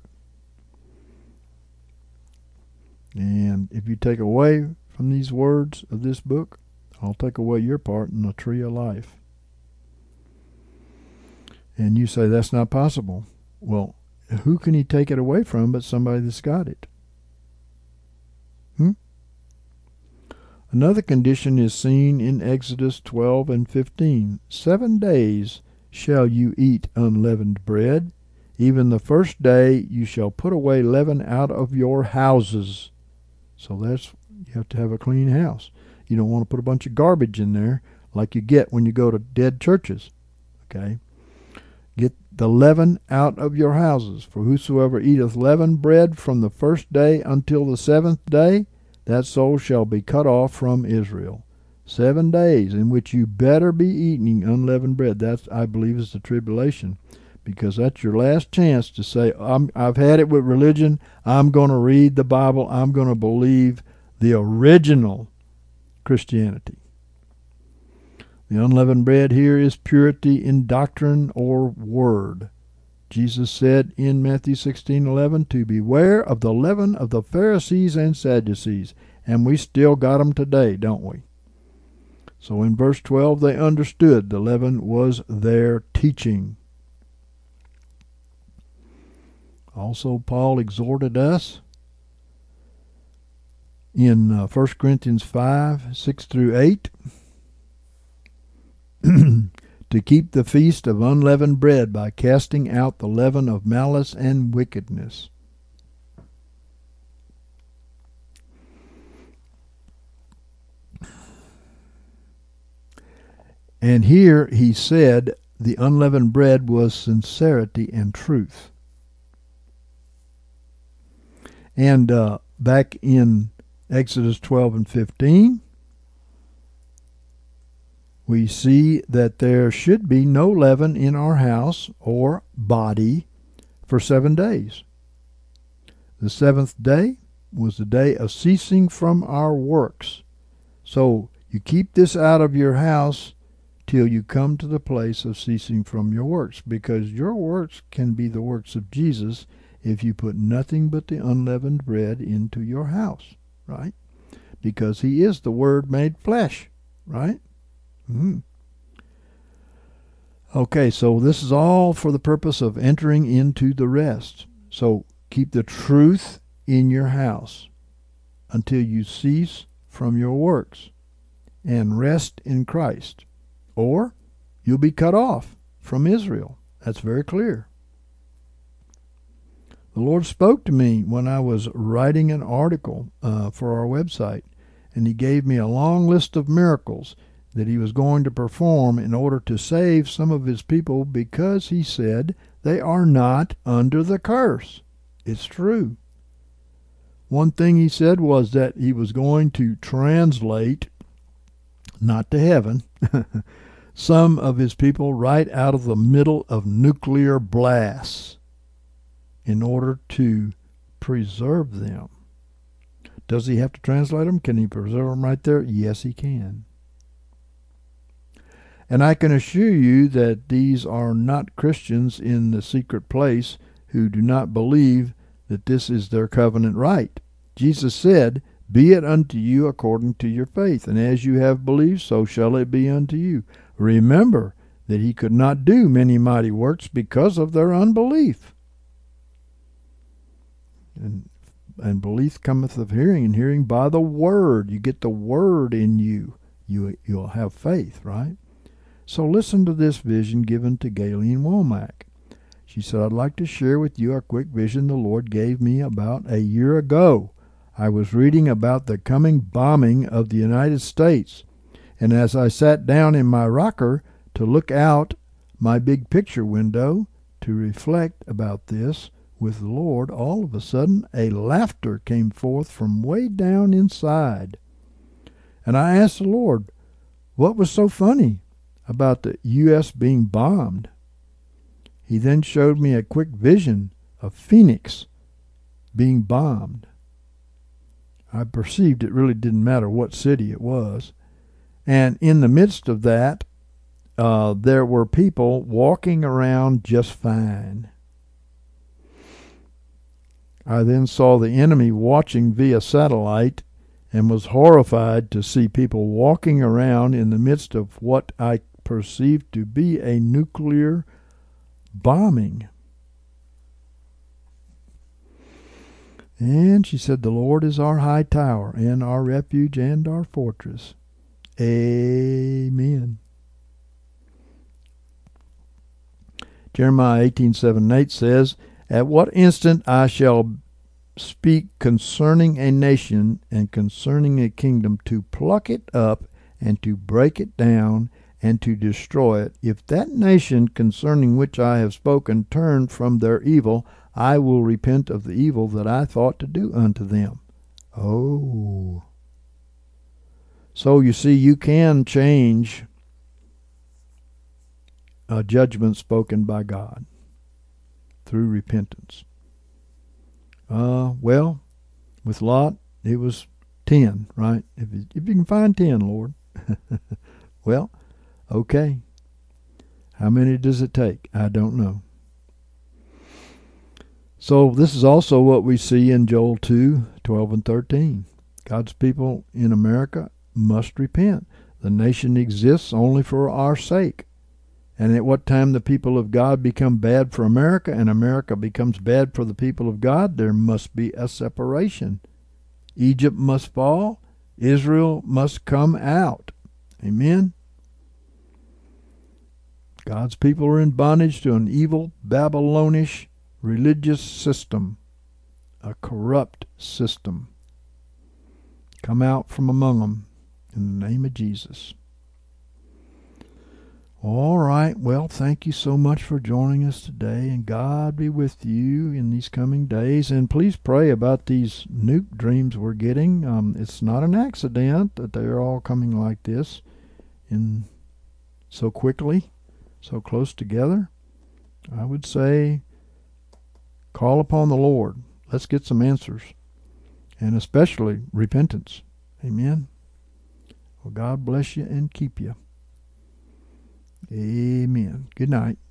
And if you take away from these words of this book, I'll take away your part in the tree of life. And you say that's not possible. Well, who can he take it away from but somebody that's got it? Hmm? Another condition is seen in Exodus twelve and fifteen. Seven days shall you eat unleavened bread. Even the first day you shall put away leaven out of your houses. So that's, you have to have a clean house. You don't want to put a bunch of garbage in there like you get when you go to dead churches. Okay? Get the leaven out of your houses. For whosoever eateth leavened bread from the first day until the seventh day, that soul shall be cut off from Israel. Seven days in which you better be eating unleavened bread. That's, I believe, is the tribulation. Because that's your last chance to say, I'm, I've had it with religion. I'm going to read the Bible. I'm going to believe the original Christianity. The unleavened bread here is purity in doctrine or word. Jesus said in Matthew sixteen eleven to beware of the leaven of the Pharisees and Sadducees. And we still got them today, don't we? So in verse twelve, they understood the leaven was their teaching. Also, Paul exhorted us in uh, First Corinthians five, six through eight to keep the feast of unleavened bread by casting out the leaven of malice and wickedness. And here he said the unleavened bread was sincerity and truth. And uh, back in Exodus twelve and fifteen, we see that there should be no leaven in our house or body for seven days. The seventh day was the day of ceasing from our works. So you keep this out of your house till you come to the place of ceasing from your works, because your works can be the works of Jesus if you put nothing but the unleavened bread into your house, right? Because he is the Word made flesh, right? Mm-hmm. Okay, so this is all for the purpose of entering into the rest. So keep the truth in your house until you cease from your works and rest in Christ, or you'll be cut off from Israel. That's very clear. The Lord spoke to me when I was writing an article uh, for our website, and he gave me a long list of miracles that he was going to perform in order to save some of his people, because he said they are not under the curse. It's true. One thing he said was that he was going to translate, not to heaven, some of his people right out of the middle of nuclear blasts in order to preserve them. Does he have to translate them? Can he preserve them right there? Yes, he can. And I can assure you that these are not Christians in the secret place who do not believe that this is their covenant right. Jesus said, "Be it unto you according to your faith, and as you have believed, so shall it be unto you." Remember that he could not do many mighty works because of their unbelief. And, and belief cometh of hearing, and hearing by the word. You get the word in you. You you'll have faith, right? So listen to this vision given to Galen Womack. She said, "I'd like to share with you a quick vision the Lord gave me about a year ago. I was reading about the coming bombing of the United States, and as I sat down in my rocker to look out my big picture window to reflect about this with the Lord, all of a sudden a laughter came forth from way down inside. And I asked the Lord, what was so funny about the U S being bombed? He then showed me a quick vision of Phoenix being bombed. I perceived it really didn't matter what city it was. And in the midst of that, uh, there were people walking around just fine. I then saw the enemy watching via satellite and was horrified to see people walking around in the midst of what I perceived to be a nuclear bombing. And she said, the Lord is our high tower and our refuge and our fortress. Amen. Jeremiah eighteen seven and eight says, at what instant I shall speak concerning a nation and concerning a kingdom, to pluck it up and to break it down and to destroy it. If that nation concerning which I have spoken turn from their evil, I will repent of the evil that I thought to do unto them. Oh. So you see, you can change a judgment spoken by God through repentance. Uh, well, with Lot, it was ten, right? If you, if you can find ten, Lord. Well, okay. How many does it take? I don't know. So this is also what we see in Joel two, twelve and thirteen. God's people in America must repent. The nation exists only for our sake. And at what time the people of God become bad for America and America becomes bad for the people of God, there must be a separation. Egypt must fall. Israel must come out. Amen. God's people are in bondage to an evil, Babylonish religious system, a corrupt system. Come out from among them in the name of Jesus. All right, well, thank you so much for joining us today, and God be with you in these coming days. And please pray about these nuke dreams we're getting. Um, it's not an accident that they're all coming like this in so quickly, so close together. I would say call upon the Lord. Let's get some answers, and especially repentance. Amen. Well, God bless you and keep you. Amen. Good night.